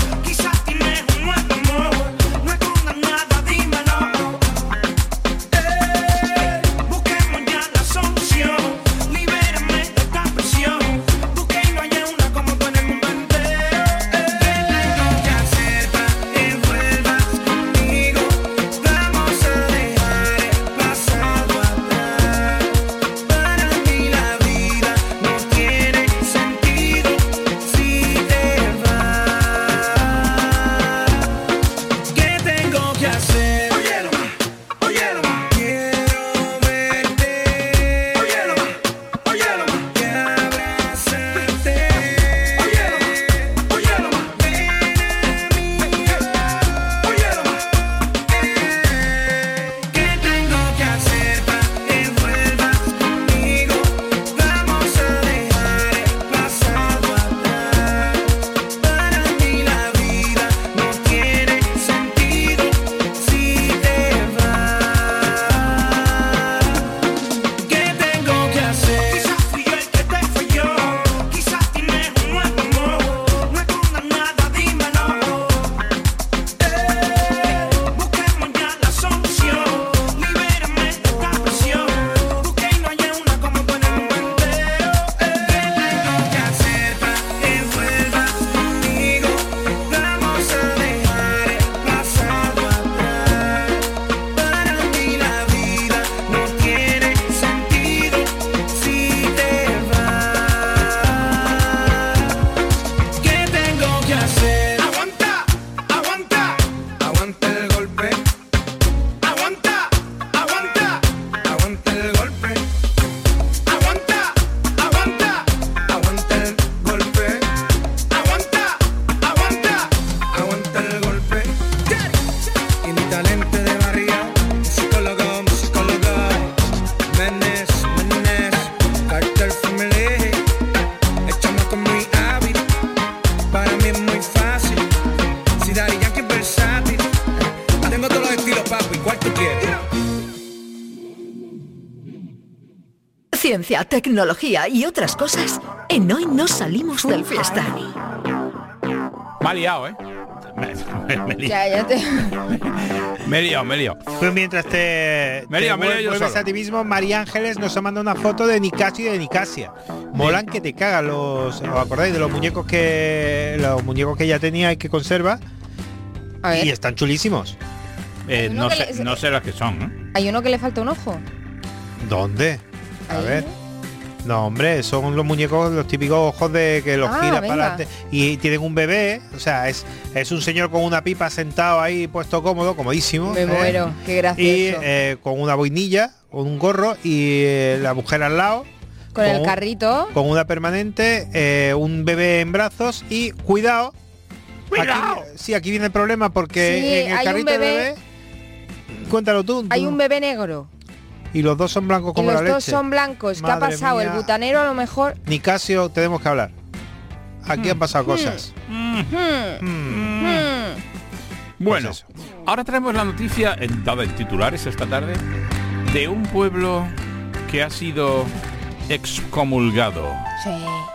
ciencia, tecnología y otras cosas en Hoy No Salimos del Fiesta. Me ha liado, ¿eh? Me, me, me he liado. Ya, ya te... Me he liado, me he liado. Pues mientras te, Me he te liado, me he liado yo vuelves solo. a ti mismo, María Ángeles nos ha mandado una foto de Nicasio y de Nicasia. Molan que te cagan los... ¿Os acordáis de los muñecos que los muñecos que ella tenía y que conserva? A ver, Y están chulísimos. Eh, Uno no, que sé, le- no sé las que son, ¿eh? hay uno que le falta un ojo. ¿Dónde? A Ahí. ver. No, hombre, son los muñecos, los típicos ojos de que los Ah, giras venga. para adelante. Y tienen un bebé, o sea, es, es un señor con una pipa sentado ahí, puesto cómodo, comodísimo. Me ¿eh? muero, qué Y gracioso. eh, con una boinilla, con un gorro y eh, la mujer al lado. Con el un- carrito. Con una permanente, eh, un bebé en brazos y cuidado. ¡Cuidado! Aquí, sí, aquí viene el problema porque Sí, en el hay un carrito del bebé- bebé. Cuéntalo tú. Hay tú. un bebé negro. Y los dos son blancos Y como los la dos leche. son blancos. ¿Qué ha Madre pasado? mía. El butanero a lo mejor... Nicasio, tenemos que hablar. Aquí han pasado cosas. Hmm, Mm. hmm. Bueno, Pues ahora traemos la noticia, en, dada en titulares esta tarde, de un pueblo que ha sido excomulgado. Sí.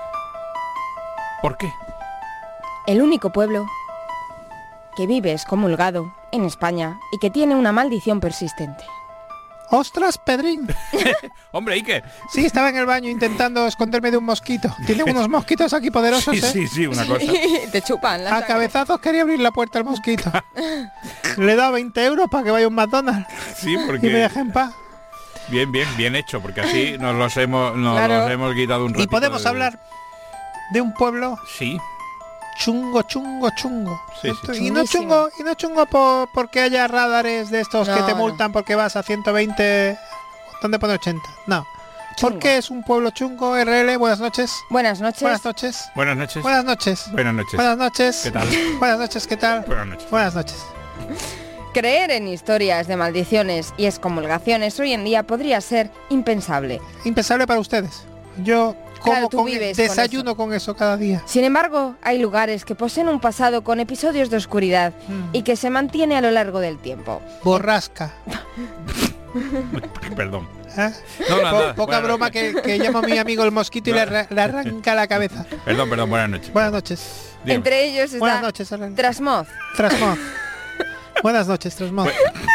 ¿Por qué? El único pueblo que vive excomulgado en España y que tiene una maldición persistente. ¡Ostras, Pedrín! Hombre, ¿y qué? Sí, estaba en el baño intentando esconderme de un mosquito. Tienen unos mosquitos aquí poderosos, Sí, ¿eh? sí, sí, una cosa. Te chupan la A sangre. cabezazos quería abrir la puerta al mosquito. Le he dado veinte euros para que vaya a un McDonald's Sí, y me porque deje en paz. bien, bien, bien hecho, porque así nos los hemos, nos Claro. los hemos quitado un ratito. Y podemos de- hablar de un pueblo Sí, chungo, chungo, chungo. Sí, Esto- sí. Y no Chunguísimo. chungo, y no chungo por, porque haya radares de estos que No, te no. multan porque vas a ciento veinte. ¿Dónde pone ochenta? No. Chungo. Porque es un pueblo chungo, R L. Buenas noches. Buenas noches. Buenas noches. buenas noches. Buenas noches. Buenas noches. Buenas noches. ¿Qué tal? Buenas noches, ¿qué tal? Buenas noches. Buenas noches. Creer en historias de maldiciones y excomulgaciones hoy en día podría ser impensable. Impensable para ustedes. Yo como Claro, tú con vives con desayuno con eso. cada día. Sin embargo, hay lugares que poseen un pasado con episodios de oscuridad Mm. y que se mantiene a lo largo del tiempo. Borrasca. Perdón. ¿eh? No, nada, Po- nada. poca Buenas broma noches. que, que llama a mi amigo el mosquito y le, arra- le arranca la cabeza. Perdón, perdón, buenas noches. Buenas noches. Dígame. Entre ellos está Buenas noches, Arlen. Trasmoz, Trasmoz. Buenas noches, Trasmoz.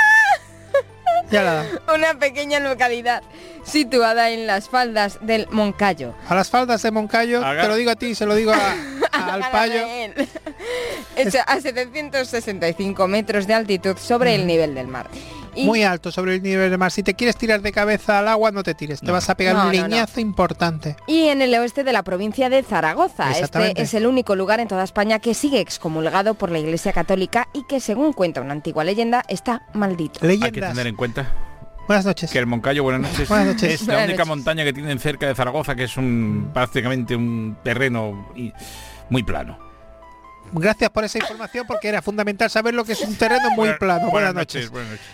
Ya la da. una pequeña localidad situada en las faldas del Moncayo. A las faldas de Moncayo, Haga- te lo digo a ti, se lo digo a, a- al payo. Agárrame él. Está a setecientos sesenta y cinco metros de altitud sobre el nivel del mar. Y Muy alto sobre el nivel del mar. Si te quieres tirar de cabeza al agua, no te tires. Te No. vas a pegar No, un no, no. leñazo importante. Y en el oeste de la provincia de Zaragoza. Este Exactamente. es el único lugar en toda España que sigue excomulgado por la Iglesia Católica y que, según cuenta una antigua leyenda, está maldito. Hay que Leyendas. tener en cuenta Buenas noches. que el Moncayo, buenas noches, Buenas noches. es la Buenas única noches. montaña que tienen cerca de Zaragoza, que es un prácticamente un terreno y- muy plano. Gracias por esa información porque era fundamental saber lo que es un terreno muy Buenas- plano. Buenas, noches. Buenas noches.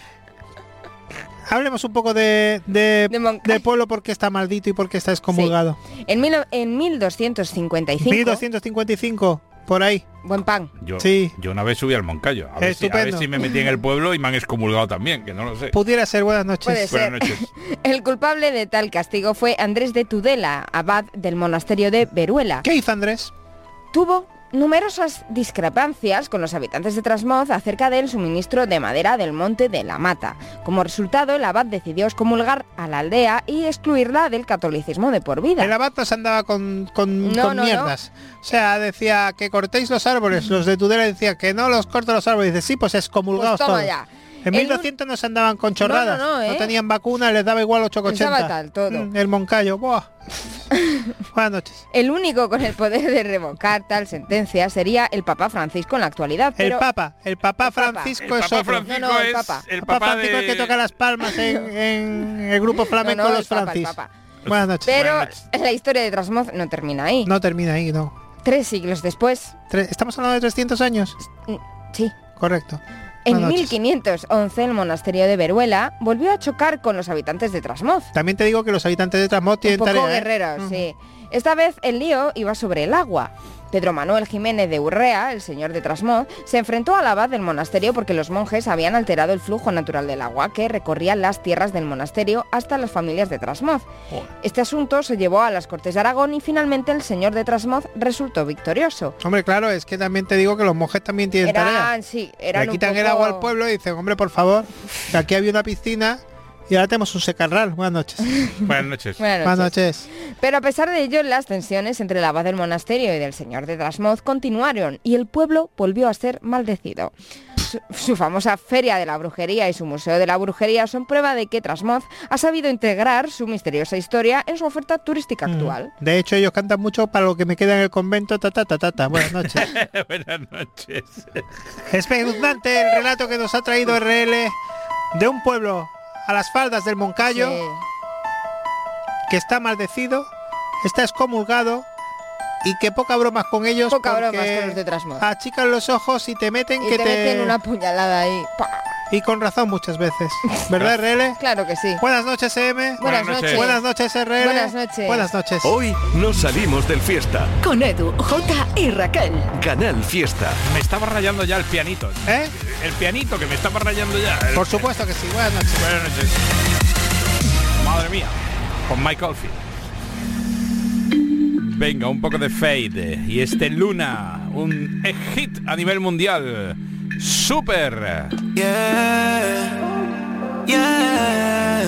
Hablemos un poco de, de- De Moncayo. del pueblo porque está maldito y porque está excomulgado. En, mil, en mil doscientos cincuenta y cinco, mil doscientos cincuenta y cinco, por ahí. buen pan. Yo, Sí. yo una vez subí al Moncayo. A ver, si, a ver Estupendo. si me metí en el pueblo y me han excomulgado también, que no lo sé. Pudiera ser. Buenas noches. Puede ser. Buenas noches. El culpable de tal castigo fue Andrés de Tudela, abad del monasterio de Veruela. ¿Qué hizo Andrés? Tuvo numerosas discrepancias con los habitantes de Trasmoz acerca del suministro de madera del monte de la Mata. Como resultado, el abad decidió excomulgar a la aldea y excluirla del catolicismo de por vida. El abad no se andaba con, con, No, con no, mierdas. O sea, decía que cortéis los árboles. Los de Tudela decían que no los corto los árboles. Dice, sí, pues excomulgados Pues toma todos. ya. En El mil doscientos no se andaban con chorradas. No, no, no, ¿eh? tenían vacuna, les daba igual ocho ochenta. Pensaba tal, todo. Mm, el Moncayo. Buah. Buenas noches. El único con el poder de revocar tal sentencia sería el Papa Francisco en la actualidad. Pero El Papa. El Papa El Papa. Francisco El es Papa otro. Francisco No, no, el es Papa. el El Papa papá Francisco de... el que toca las palmas en, en el grupo flamenco No, no, Los el Papa, el Francis. Papa. Buenas noches. Pero Buenas noches. la historia de Trasmoz no termina ahí. No termina ahí, no. Tres siglos después, Tre- ¿Estamos hablando de trescientos años? mm, sí, Correcto. en Buenas noches. mil quinientos once el monasterio de Veruela volvió a chocar con los habitantes de Trasmoz. También te digo que los habitantes de Trasmoz Un tienen poco tarea, ¿eh? guerreros, Ujú. sí. Esta vez el lío iba sobre el agua. Pedro Manuel Jiménez de Urrea, el señor de Trasmoz, se enfrentó al abad del monasterio porque los monjes habían alterado el flujo natural del agua que recorría las tierras del monasterio hasta las familias de Trasmoz. Oh. Este asunto se llevó a las Cortes de Aragón y finalmente el señor de Trasmoz resultó victorioso. Hombre, claro, es que también te digo que los monjes también tienen eran, tarea. Sí, eran Le quitan un poco... el agua al pueblo y dicen, hombre, por favor, que aquí había una piscina... Y ahora tenemos un secarral. Buenas noches. Buenas noches. Buenas noches. Buenas noches. Pero a pesar de ello, las tensiones entre el abad del monasterio y del señor de Trasmoz continuaron y el pueblo volvió a ser maldecido. Su, su famosa Feria de la Brujería y su Museo de la Brujería son prueba de que Trasmoz ha sabido integrar su misteriosa historia en su oferta turística actual. Mm. De hecho, ellos cantan mucho para lo que me queda en el convento. Ta, ta, ta, ta, ta. Buenas noches. Buenas noches. Espeluznante el relato que nos ha traído R L de un pueblo a las faldas del Moncayo, sí, que está maldecido, está excomulgado y que poca bromas con ellos. Poca bromas con los de Trasmoz. Achican los ojos y te meten y que te, te meten una puñalada ahí. ¡Pah! Y con razón muchas veces. ¿Verdad, R L? Claro que sí. Buenas noches, M. Buenas noches. Buenas noches, R L. Buenas noches. Buenas noches. Hoy nos salimos del Fiesta. Con Edu, Jota y Raquel. Canal Fiesta. Me estaba rayando ya el pianito. ¿Eh? El pianito que me estaba rayando ya. El... Por supuesto que sí. Buenas noches. Buenas noches. Madre mía. Con Mike Oldfield. Venga, un poco de Fade. Y este Luna. Un hit a nivel mundial. Super. Yeah, yeah,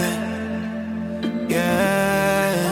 yeah.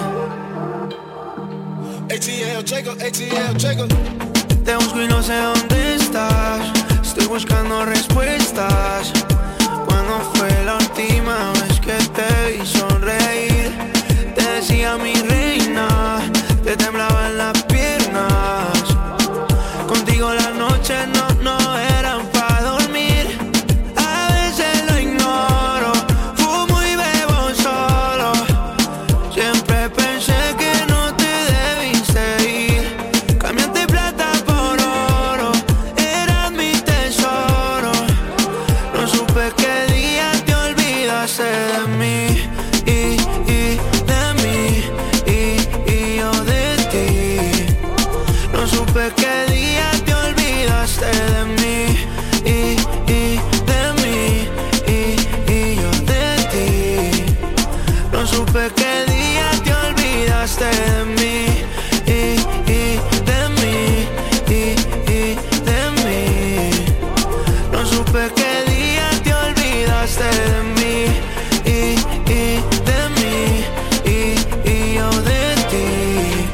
A T L, Jacob, A T L, Jacob. Te busco y no sé dónde estás. Estoy buscando respuestas. ¿Cuándo fue la última vez que te vi sonreír? Te decía mi reina, te temblaban las piernas. Contigo las noches no, no eran para dormir. A veces lo ignoro, fumo y bebo solo. Siempre pensé que no te debiste ir. Cambiaste plata por oro, eras mi tesoro. No supe qué día te olvidaste de mí. Y, y de mí, y, y yo de ti. No supe qué día te olvidaste de mí. Y, y de mí, y, y yo de ti. No supe qué día te olvidaste de mí. Y, y de mí, y, y de mí. No supe qué día te olvidaste de mí. Y, y de mí, y, y yo de ti.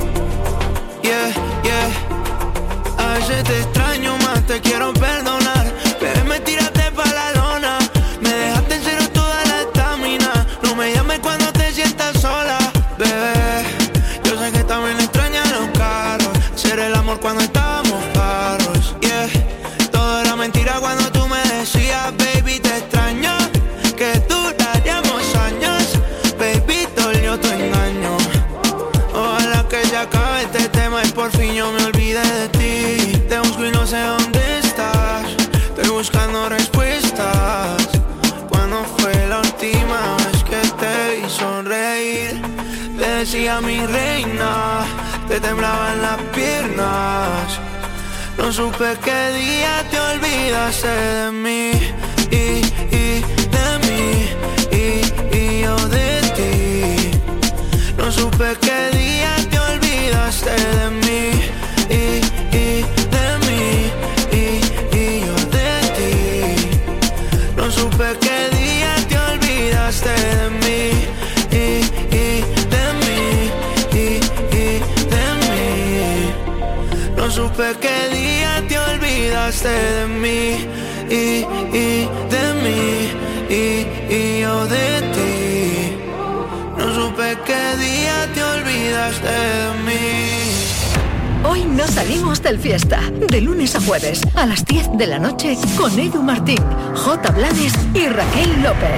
Yeah, yeah. A veces te extraño más, te quiero perdonar. Pero me tiraste pa' la lona. Me dejaste en cero toda la estamina. No me llames cuando te sientas sola, bebé. Yo sé que también extrañas los carros. Ser el amor cuando estábamos caros, yeah. Todo era mentira cuando tú me decías, baby, te extraño. Que duraríamos años, baby, dolió tu engaño. Ojalá que se acabe este tema y por fin yo me olvide de ti. Te busco y no sé dónde estás. Estoy buscando respuestas. ¿Cuándo fue la última vez que te vi sonreír? Te decía mi reina, te temblaban las piernas. No supe qué día te olvidaste de mí. Y, y de mí, y, y yo de ti. No supe qué día te olvidaste de mí. Y, y de mí, y, y yo de ti. No supe qué día te olvidaste de mí. Y, y de mí, y, y de mí. No supe qué día te olvidaste de mí. Y, y de mí, y, y yo de ti. No supe qué día te olvidaste de mí. Hoy nos salimos del Fiesta. De lunes a jueves a las diez de la noche con Edu Martín, J. Blanes y Raquel López.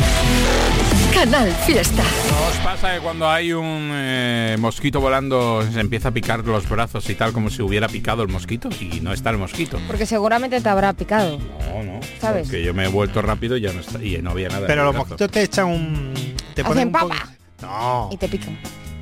Canal Fiesta. ¿No os pasa que cuando hay un eh, mosquito volando se empieza a picar los brazos y tal como si hubiera picado el mosquito y no está el mosquito? Porque seguramente te habrá picado. No, no. ¿Sabes? Porque yo me he vuelto rápido y ya no está y no había nada. Pero los mosquitos te echan un... Te ponen Hacen un poco... papa. No. Y te pican. No,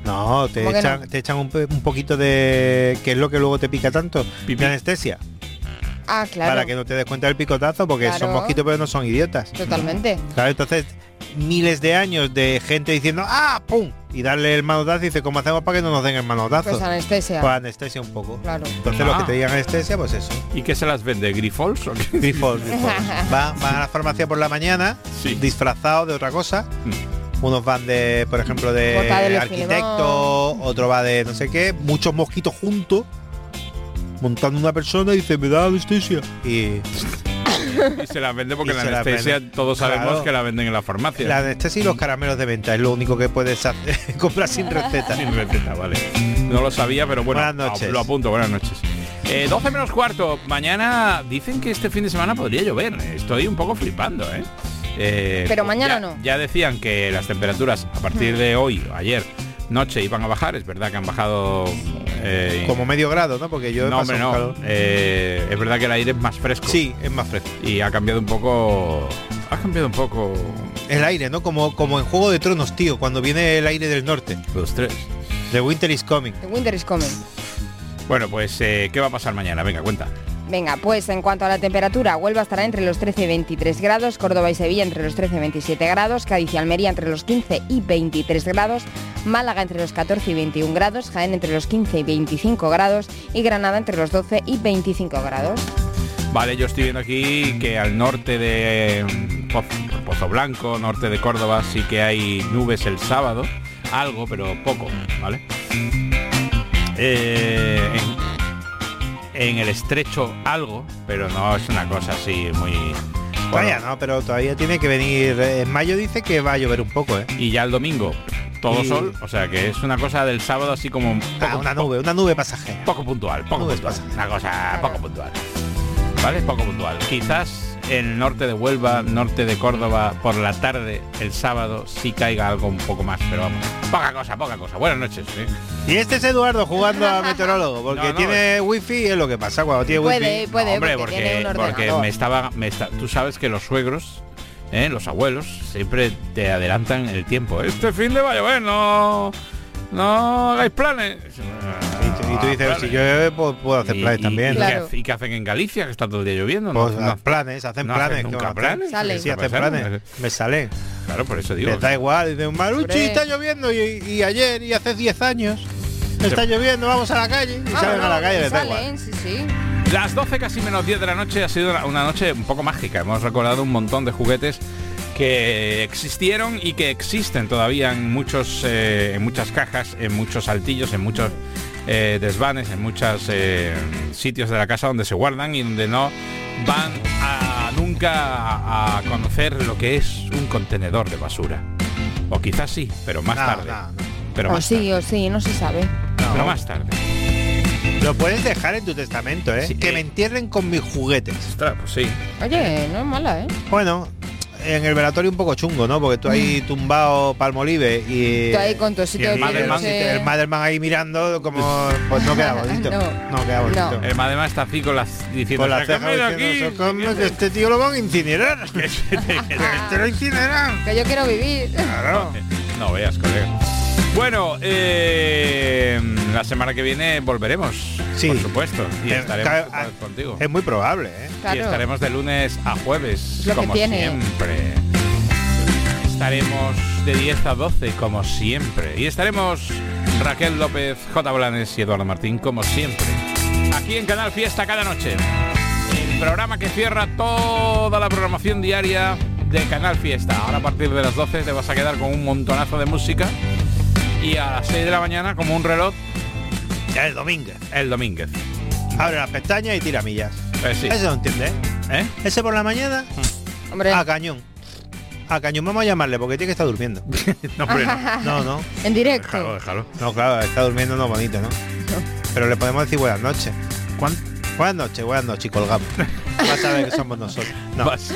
No, te ¿Cómo que echan, no? te echan un, pe- un poquito de... ¿Qué es lo que luego te pica tanto? Pipí. De anestesia. Ah, claro. Para que no te des cuenta del picotazo, porque Claro. son mosquitos pero no son idiotas. Totalmente. Claro, entonces miles de años de gente diciendo ¡ah! ¡Pum! Y darle el manotazo y dice, ¿cómo hacemos para que no nos den el manotazo? Pues anestesia. Pues anestesia un poco. Claro. Entonces Ah. los que te digan anestesia, pues eso. ¿Y qué se las vende? ¿Grifols o qué? Grifos, grifos. Van, van a la farmacia por la mañana, Sí. disfrazados de otra cosa. Mm. Unos van de, por ejemplo, de Bota de arquitecto, otro va de no sé qué, muchos mosquitos juntos, montando una persona y dice, me da anestesia. Y Y se las vende porque Y la se las anestesia venden. todos sabemos Claro. que la venden en la farmacia. la anestesia y los caramelos de venta es lo único que puedes hacer, comprar sin receta. Sin receta, vale. No lo sabía, pero bueno, Buenas noches. lo apunto, buenas noches. Eh, doce menos cuarto. Mañana dicen que este fin de semana podría llover. Estoy un poco flipando, ¿eh? Eh, Pero mañana ya- no. Ya decían que las temperaturas a partir de hoy, ayer, noche, iban a bajar. Es verdad que han bajado... eh, Como medio grado, ¿no? Porque yo he no, pasado hombre, un no. calor. Eh, es verdad que el aire es más fresco. Sí, es más fresco. Y ha cambiado un poco... Ha cambiado un poco... El aire, ¿no? Como, como en Juego de Tronos, tío, cuando viene el aire del norte. Los tres. The Winter is coming. The winter is coming. Bueno, pues, eh, ¿qué va a pasar mañana? Venga, cuenta. Venga, pues en cuanto a la temperatura, Huelva estará entre los trece y veintitrés grados, Córdoba y Sevilla entre los trece y veintisiete grados, Cádiz y Almería entre los quince y veintitrés grados, Málaga entre los catorce y veintiún grados, Jaén entre los quince y veinticinco grados y Granada entre los doce y veinticinco grados. Vale, yo estoy viendo aquí que al norte de mm, Poz- Pozo Blanco, norte de Córdoba, sí que hay nubes el sábado, algo, pero poco, ¿vale? Eh, en, en el estrecho algo, pero no es una cosa así muy... bueno. Vaya, no, pero todavía tiene que venir. En mayo dice que va a llover un poco, ¿eh? Y ya el domingo, todo Y- sol, o sea que es una cosa del sábado así como... un Ah, poco- una nube, una nube pasajera. Poco puntual, poco Nubes puntual. pasajeras. Una cosa Claro. poco puntual. ¿Vale? Poco puntual. Quizás el norte de Huelva, norte de Córdoba, por la tarde, el sábado, sí caiga algo un poco más, pero vamos. Poca cosa, poca cosa. Buenas noches. ¿eh? Y este es Eduardo jugando a meteorólogo, porque No, no, tiene wifi, es lo que pasa cuando tiene Puede, wifi. puede, Hombre, porque, porque, tiene un porque ordenador. me estaba... Me está, tú sabes que los suegros, ¿eh? Los abuelos, siempre te adelantan el tiempo. Este fin de va a llover, no... No hagáis planes. Y, tú- y tú dices, Planes. si llueve, pues puedo hacer Y- planes y- también. ¿Y, Claro. qué, y qué hacen en Galicia, que está todo el día lloviendo? Pues no, no- planes, hacen no planes. hacen ¿qué nunca van a hacer? planes. Salen. Sí, ¿Qué hacen pasa? planes. Me salen. Claro, por eso digo. Les da igual. Dicen, Maruchi, Hombre. está lloviendo. Y, y ayer, y hace diez años. Está lloviendo, vamos a la calle. Y Ah, salen no, a la calle, que les da salen, igual. sí, sí. Las doce casi menos diez de la noche ha sido una, una noche un poco mágica. Hemos recordado un montón de juguetes que existieron y que existen todavía en muchos eh, en muchas cajas, en muchos altillos, en muchos eh, desvanes, en muchos eh, sitios de la casa donde se guardan y donde no van a nunca a, a conocer lo que es un contenedor de basura. O quizás sí, pero más No, tarde. no, no. Pero O más sí, tarde. o sí, no se sabe. Pero más tarde. Lo puedes dejar en tu testamento, ¿eh? Sí, que eh. me entierren con mis juguetes. Ostras, pues sí. Oye, no es mala, ¿eh? Bueno, en el velatorio un poco chungo, ¿no? Porque tú ahí tumbado Palmolive y... Tú ahí con tu y sitio el de Madelman, Madelman, no sé- el Madelman ahí mirando como... Pues no queda bonito. No. no, queda bonito. No. El Madema está así con las diciendo Con la "Sácame ceja de diciendo, aquí". "Sácame, que este tío lo van a incinerar. Que este lo incineran. Que yo quiero vivir. Claro. No veas, colega. Bueno, eh, la semana que viene volveremos, Sí. por supuesto, y Eh, estaremos ca- otra vez contigo. Es muy probable, ¿eh? Claro. Y estaremos de lunes a jueves, Es lo que como tiene. siempre. Estaremos de diez a doce, como siempre. Y estaremos Raquel López, J. Blanes y Eduardo Martín, como siempre. Aquí en Canal Fiesta cada noche. El programa que cierra toda la programación diaria de Canal Fiesta. Ahora a partir de las doce te vas a quedar con un montonazo de música. Y a las seis de la mañana, como un reloj, Ya es domingo. el Domínguez. Abre las pestañas y tira millas. Eh, sí. Eso no entiende, ¿eh? ¿Eh? Ese por la mañana, Hombre, a cañón. A cañón vamos a llamarle porque tiene que estar durmiendo. No, hombre, no. No, no. en directo. Déjalo, déjalo. No, claro, está durmiendo no bonito, ¿no? Pero le podemos decir buenas noches. ¿Cuán- Buenas noches, buenas noches, y colgamos. Vas a ver que somos nosotros. No, vas-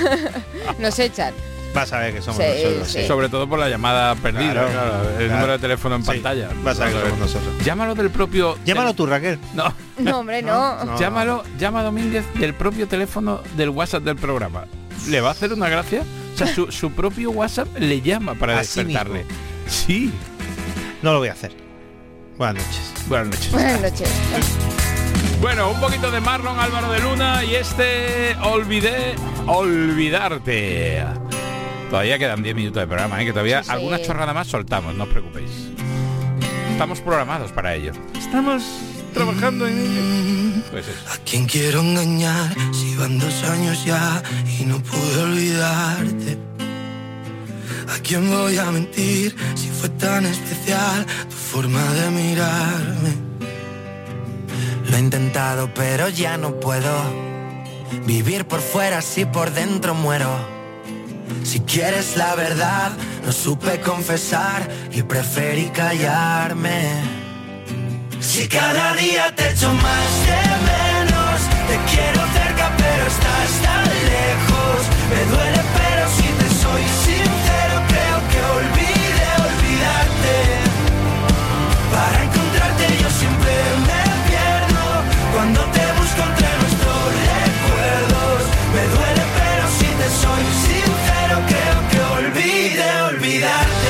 Nos echan. vas a ver que somos Sí, nosotros. sí. Sí. Sobre todo por la llamada perdida, Claro, claro, el claro. número de teléfono en Sí, pantalla. vas a ver que somos nosotros. Llámalo del propio... Llámalo del- tú, Raquel. No, No, hombre, no. No. llámalo, llama a Domínguez del propio teléfono del WhatsApp del programa. ¿Le va a hacer una gracia? O sea, su, su propio WhatsApp le llama para A sí despertarle. Sí. No lo voy a hacer. Buenas noches. Buenas noches. Buenas noches. Bueno, un poquito de Marlon Álvaro de Luna y este Olvidé Olvidarte. Todavía quedan diez minutos de programa, ¿eh? Que todavía Sí, sí. alguna chorrada más soltamos, no os preocupéis. Estamos programados para ello. Estamos trabajando en ello. Pues eso. ¿A quién quiero engañar si van dos años ya y no pude olvidarte? ¿A quién voy a mentir si fue tan especial tu forma de mirarme? Lo he intentado pero ya no puedo vivir por fuera si por dentro muero. Si quieres la verdad, no supe confesar y preferí callarme. Si cada día te echo más de menos, te quiero cerca pero estás tan lejos. Me duele pero si te soy sincero, creo que olvidé olvidarte. Para encontrarte yo siempre me pierdo cuando te busco entre nuestros recuerdos. Me duele pero si te soy sincero, creo que olvidé olvidarte.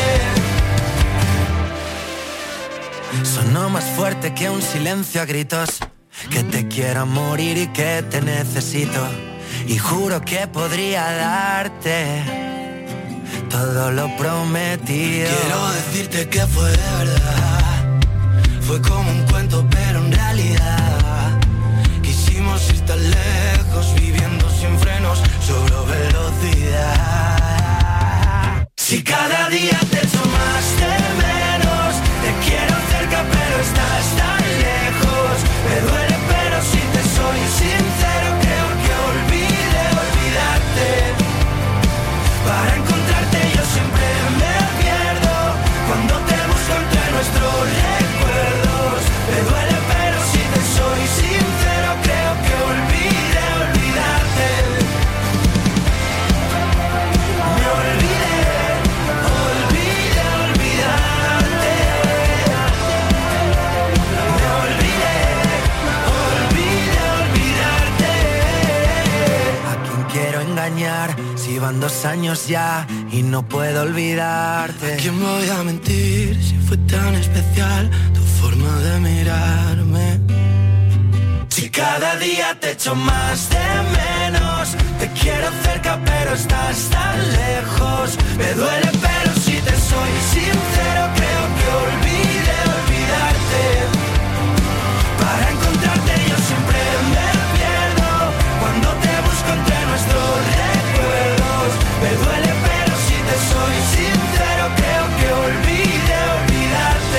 Sonó más fuerte que un silencio a gritos, que te quiero a morir y que te necesito. Y juro que podría darte todo lo prometido. Quiero decirte que fue de verdad, fue como un cuento pero en realidad quisimos ir tan lejos, viviendo sin frenos, sobre velocidad. Si cada día te echo más de menos, te quiero cerca pero estás tan lejos. Me duele pero si te soy sincero, creo que olvidé olvidarte. Para encontrarte yo siempre me pierdo cuando te busco entre nuestros recuerdos. Me duele pero si te soy sincero, creo que olvidé olvidarte. Me olvidé, olvidé olvidarte. Me olvidé, olvidé olvidarte. ¿A quién quiero engañar si van dos años ya y no puedo olvidarte? ¿A quién voy a mentir si fue tan especial tu forma de mirarme? Si cada día te echo más de menos, te quiero cerca pero estás tan lejos. Me duele pero si te soy sincero, creo que olvidé olvidarte. Para encontrarte yo siempre me pierdo cuando te busco entre nuestros recuerdos. Me duele pero si te soy sincero, creo que olvidé olvidarte.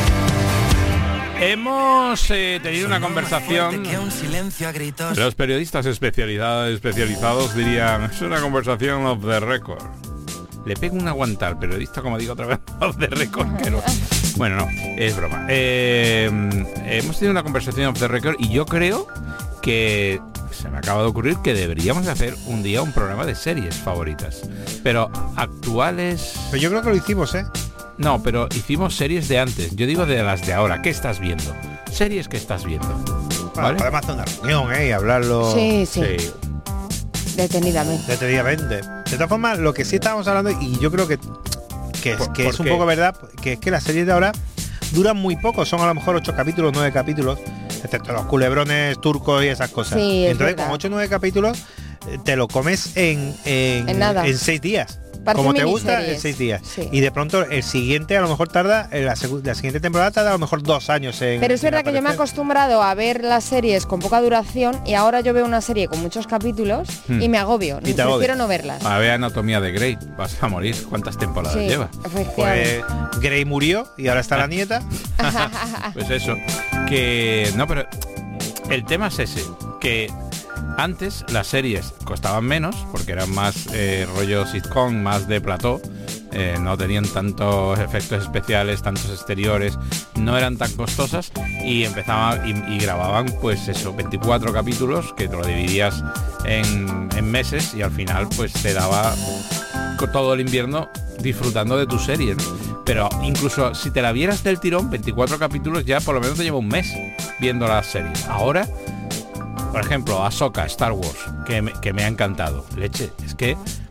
Hemos eh, tenido una conversación. Que un silencio a gritos. Los periodistas especializados, especializados dirían, es una conversación off the record. Le pego un aguantar al periodista, como digo otra vez, off the record, pero bueno, no, es broma. Eh, hemos tenido una conversación off the record y yo creo que se me acaba de ocurrir que deberíamos de hacer un día un programa de series favoritas, pero actuales. Pero yo creo que lo hicimos, ¿eh? No, pero hicimos series de antes. Yo digo de las de ahora. ¿Qué estás viendo? Series que estás viendo. Bueno, ¿Vale? podemos hacer una reunión, ¿eh? Y hablarlo Sí, sí, Sí. detenidamente. detenidamente. De todas formas, lo que sí estábamos hablando, y yo creo que, que, es, ¿Por- que por es un qué? poco verdad, que es que las series de ahora duran muy poco. Son a lo mejor ocho capítulos, nueve capítulos, excepto los culebrones turcos y esas cosas. Sí, es Entonces, verdad. con ocho o nueve capítulos, eh, te lo comes en, en, En nada. en seis días. Parecen Como te gusta, en miniseries. seis días. Sí. Y de pronto el siguiente a lo mejor tarda, en la, segu- la siguiente temporada tarda a lo mejor dos años en. Pero es en verdad que yo me he aparecer. acostumbrado a ver las series con poca duración y ahora yo veo una serie con muchos capítulos Hmm. y me agobio. Y te Prefiero agobias. no verlas. A ver, Anatomía de Grey. Vas a morir. ¿Cuántas temporadas Sí, lleva? efectivamente. Pues Grey murió y ahora está la nieta. Pues eso. Que no, pero el tema es ese. Que antes las series costaban menos porque eran más eh, rollo sitcom, más de plató. Eh, no tenían tantos efectos especiales, tantos exteriores, no eran tan costosas y empezaban y, y grababan pues eso, veinticuatro capítulos que te lo dividías en, en meses y al final pues te daba co- todo el invierno disfrutando de tu serie, ¿no? Pero incluso si te la vieras del tirón, veinticuatro capítulos ya por lo menos te lleva un mes viendo la serie. Ahora, por ejemplo, Ahsoka, Star Wars, que me, que me ha encantado. Leche, es que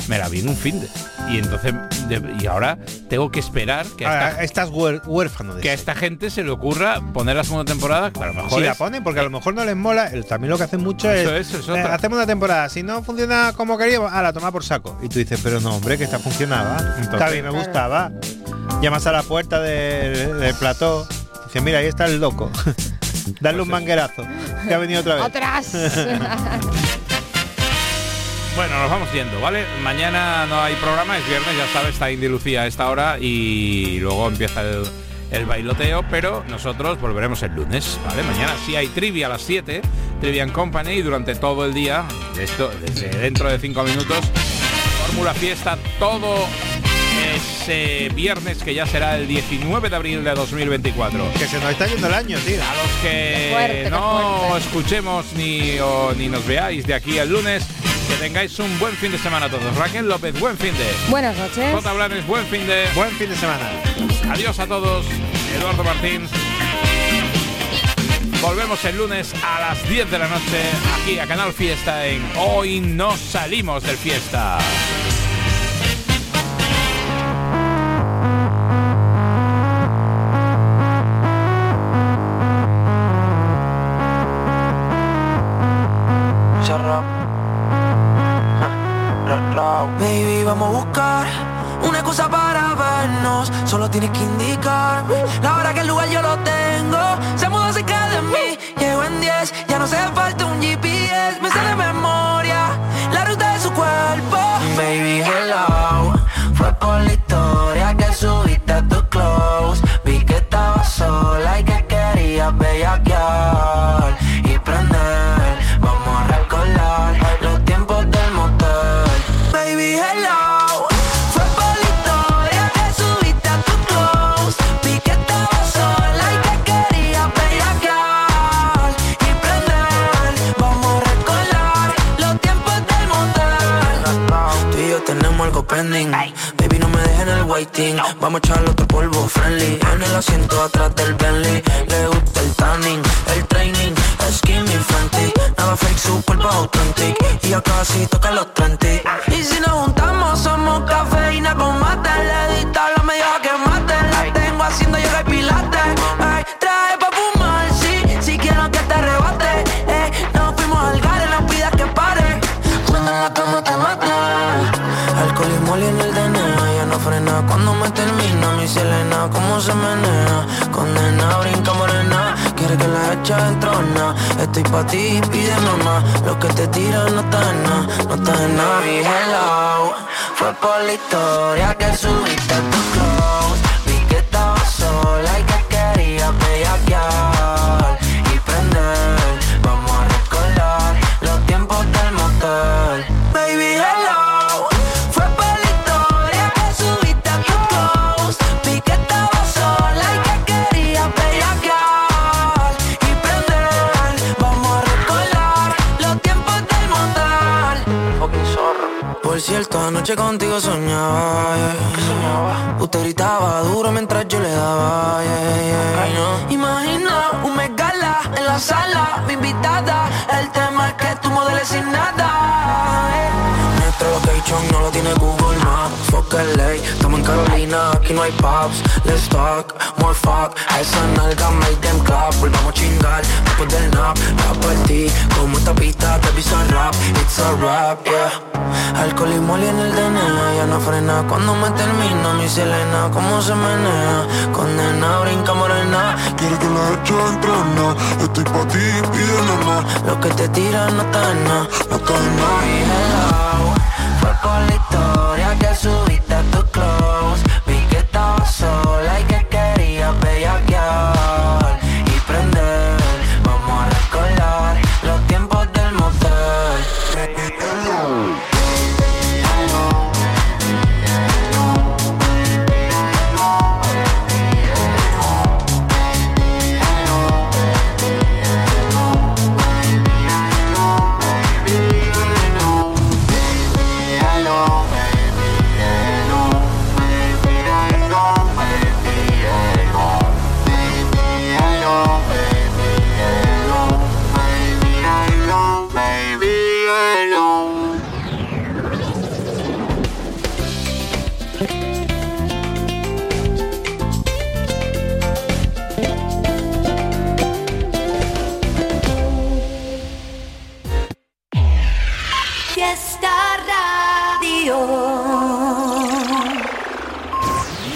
me la vi en un fin de. Y entonces, de, y ahora tengo que esperar que a Ahora, esta, estás huer, huérfano de que a eso. esta gente se le ocurra poner la segunda temporada, que a lo mejor Si es, la ponen, porque a lo mejor no les mola. El, también lo que hacen mucho Eso es, es, es eh, otra. hacemos una temporada, si no funciona como queríamos, a la toma por saco. Y tú dices, pero no, hombre, que esta funcionaba. Entonces, que a mí me gustaba. Llamas a la puerta del, del plató, dices, mira, ahí está el loco. Darle Pues un manguerazo, que ha venido otra vez. ¡Otras! Bueno, nos vamos yendo, ¿vale? Mañana no hay programa, es viernes, ya sabes, está Indy Lucía a esta hora y luego empieza el, el bailoteo, pero nosotros volveremos el lunes, ¿vale? Mañana sí hay trivia a las siete, Trivia and Company, y durante todo el día, esto desde dentro de cinco minutos, Fórmula Fiesta, todo ese viernes que ya será el diecinueve de abril de dos mil veinticuatro. Que se nos está yendo el año, tío. A los que Qué fuerte, qué no fuerte. escuchemos ni, o, ni nos veáis de aquí al lunes, que tengáis un buen fin de semana a todos. Raquel López, buen fin de. Buenas noches. J. Blanes, buen fin de. Buen fin de semana. Adiós a todos. Eduardo Martín. Volvemos el lunes a las diez de la noche aquí a Canal Fiesta en Hoy No Salimos del Fiesta. Baby, vamos a buscar una excusa para vernos. Solo tienes que indicarme la hora que el lugar yo lo tengo. Se mudó cerca de mí, llego en diez. Ya no hace falta un G P S. Me sale de memoria la ruta de su cuerpo. Baby, hello. Fue por la historia que subiste a tu close. Vi que estabas sola y que querías bellaquear y prender. Vamos a recordar los tiempos del motel. Baby, hello. Fue por la historia que subiste a tu close. Vi que estabas sola y que querías bellaquear y prender. Vamos a recordar los tiempos del motel. Tú y yo tenemos algo pending. Baby, no me dejes en el waiting. Vamos a echarle otro polvo friendly. En el asiento atrás del Bentley. Le gusta el tanning, el training, skinny Fenty. Nada fake, su cuerpo authentic. Y ya casi toca los treinta. Y si nos juntamos somos cafeína con mate. Le diste la media que mate. La tengo haciendo yoga y pilates. Ay, trae pa' fumar, sí. Si quiero que te arrebate. Eh, nos fuimos al gare, no pidas que pare. Cuando en la cama te mate. Alcohol y moli en el D N A. Ya no frena cuando me termina. Mi Selena, cómo se menea. Condena, brinca morena. Quiere que la echa en trona. Estoy pa' ti, pídeme más. Lo que te tiran no está en nada. No está en nada. Baby, hello. Fue por la historia que subiste a tu close. Vi que estabas sola y que querías bellaquear y prender. Vamos a recordar los tiempos del motel. Baby, hello. Fue por la historia que subiste a tu close. Vi que estabas sola y que querías bellaquear y prender. Vamos a recordar los tiempos del motel. Fucking zorro. Por cierto, anoche contigo soñaba, yeah. ¿Qué soñaba? Usted gritaba duro mientras yo le daba, yeah, yeah. No. Imagina un megala en la sala, mi invitada. El tema es que tú modeles sin nada, yeah. Nuestro location no lo tiene Google Maps. Fuck L A, estamos en Carolina, aquí no hay pubs. Let's talk, more fuck. Esa nalga make them clap. Volvamos a chingar después del nap. La partí como esta pista de Bizarrap. It's a rap, yeah. Alcohol y moli en el D N A. Ya no frena cuando me termina. Mi Selena, cómo se menea. Condena, brinca morena. Quiere que la eche en trona. Estoy pa' ti, pídeme más. Lo que te tiran no está en nada. No está en nada. Fue por la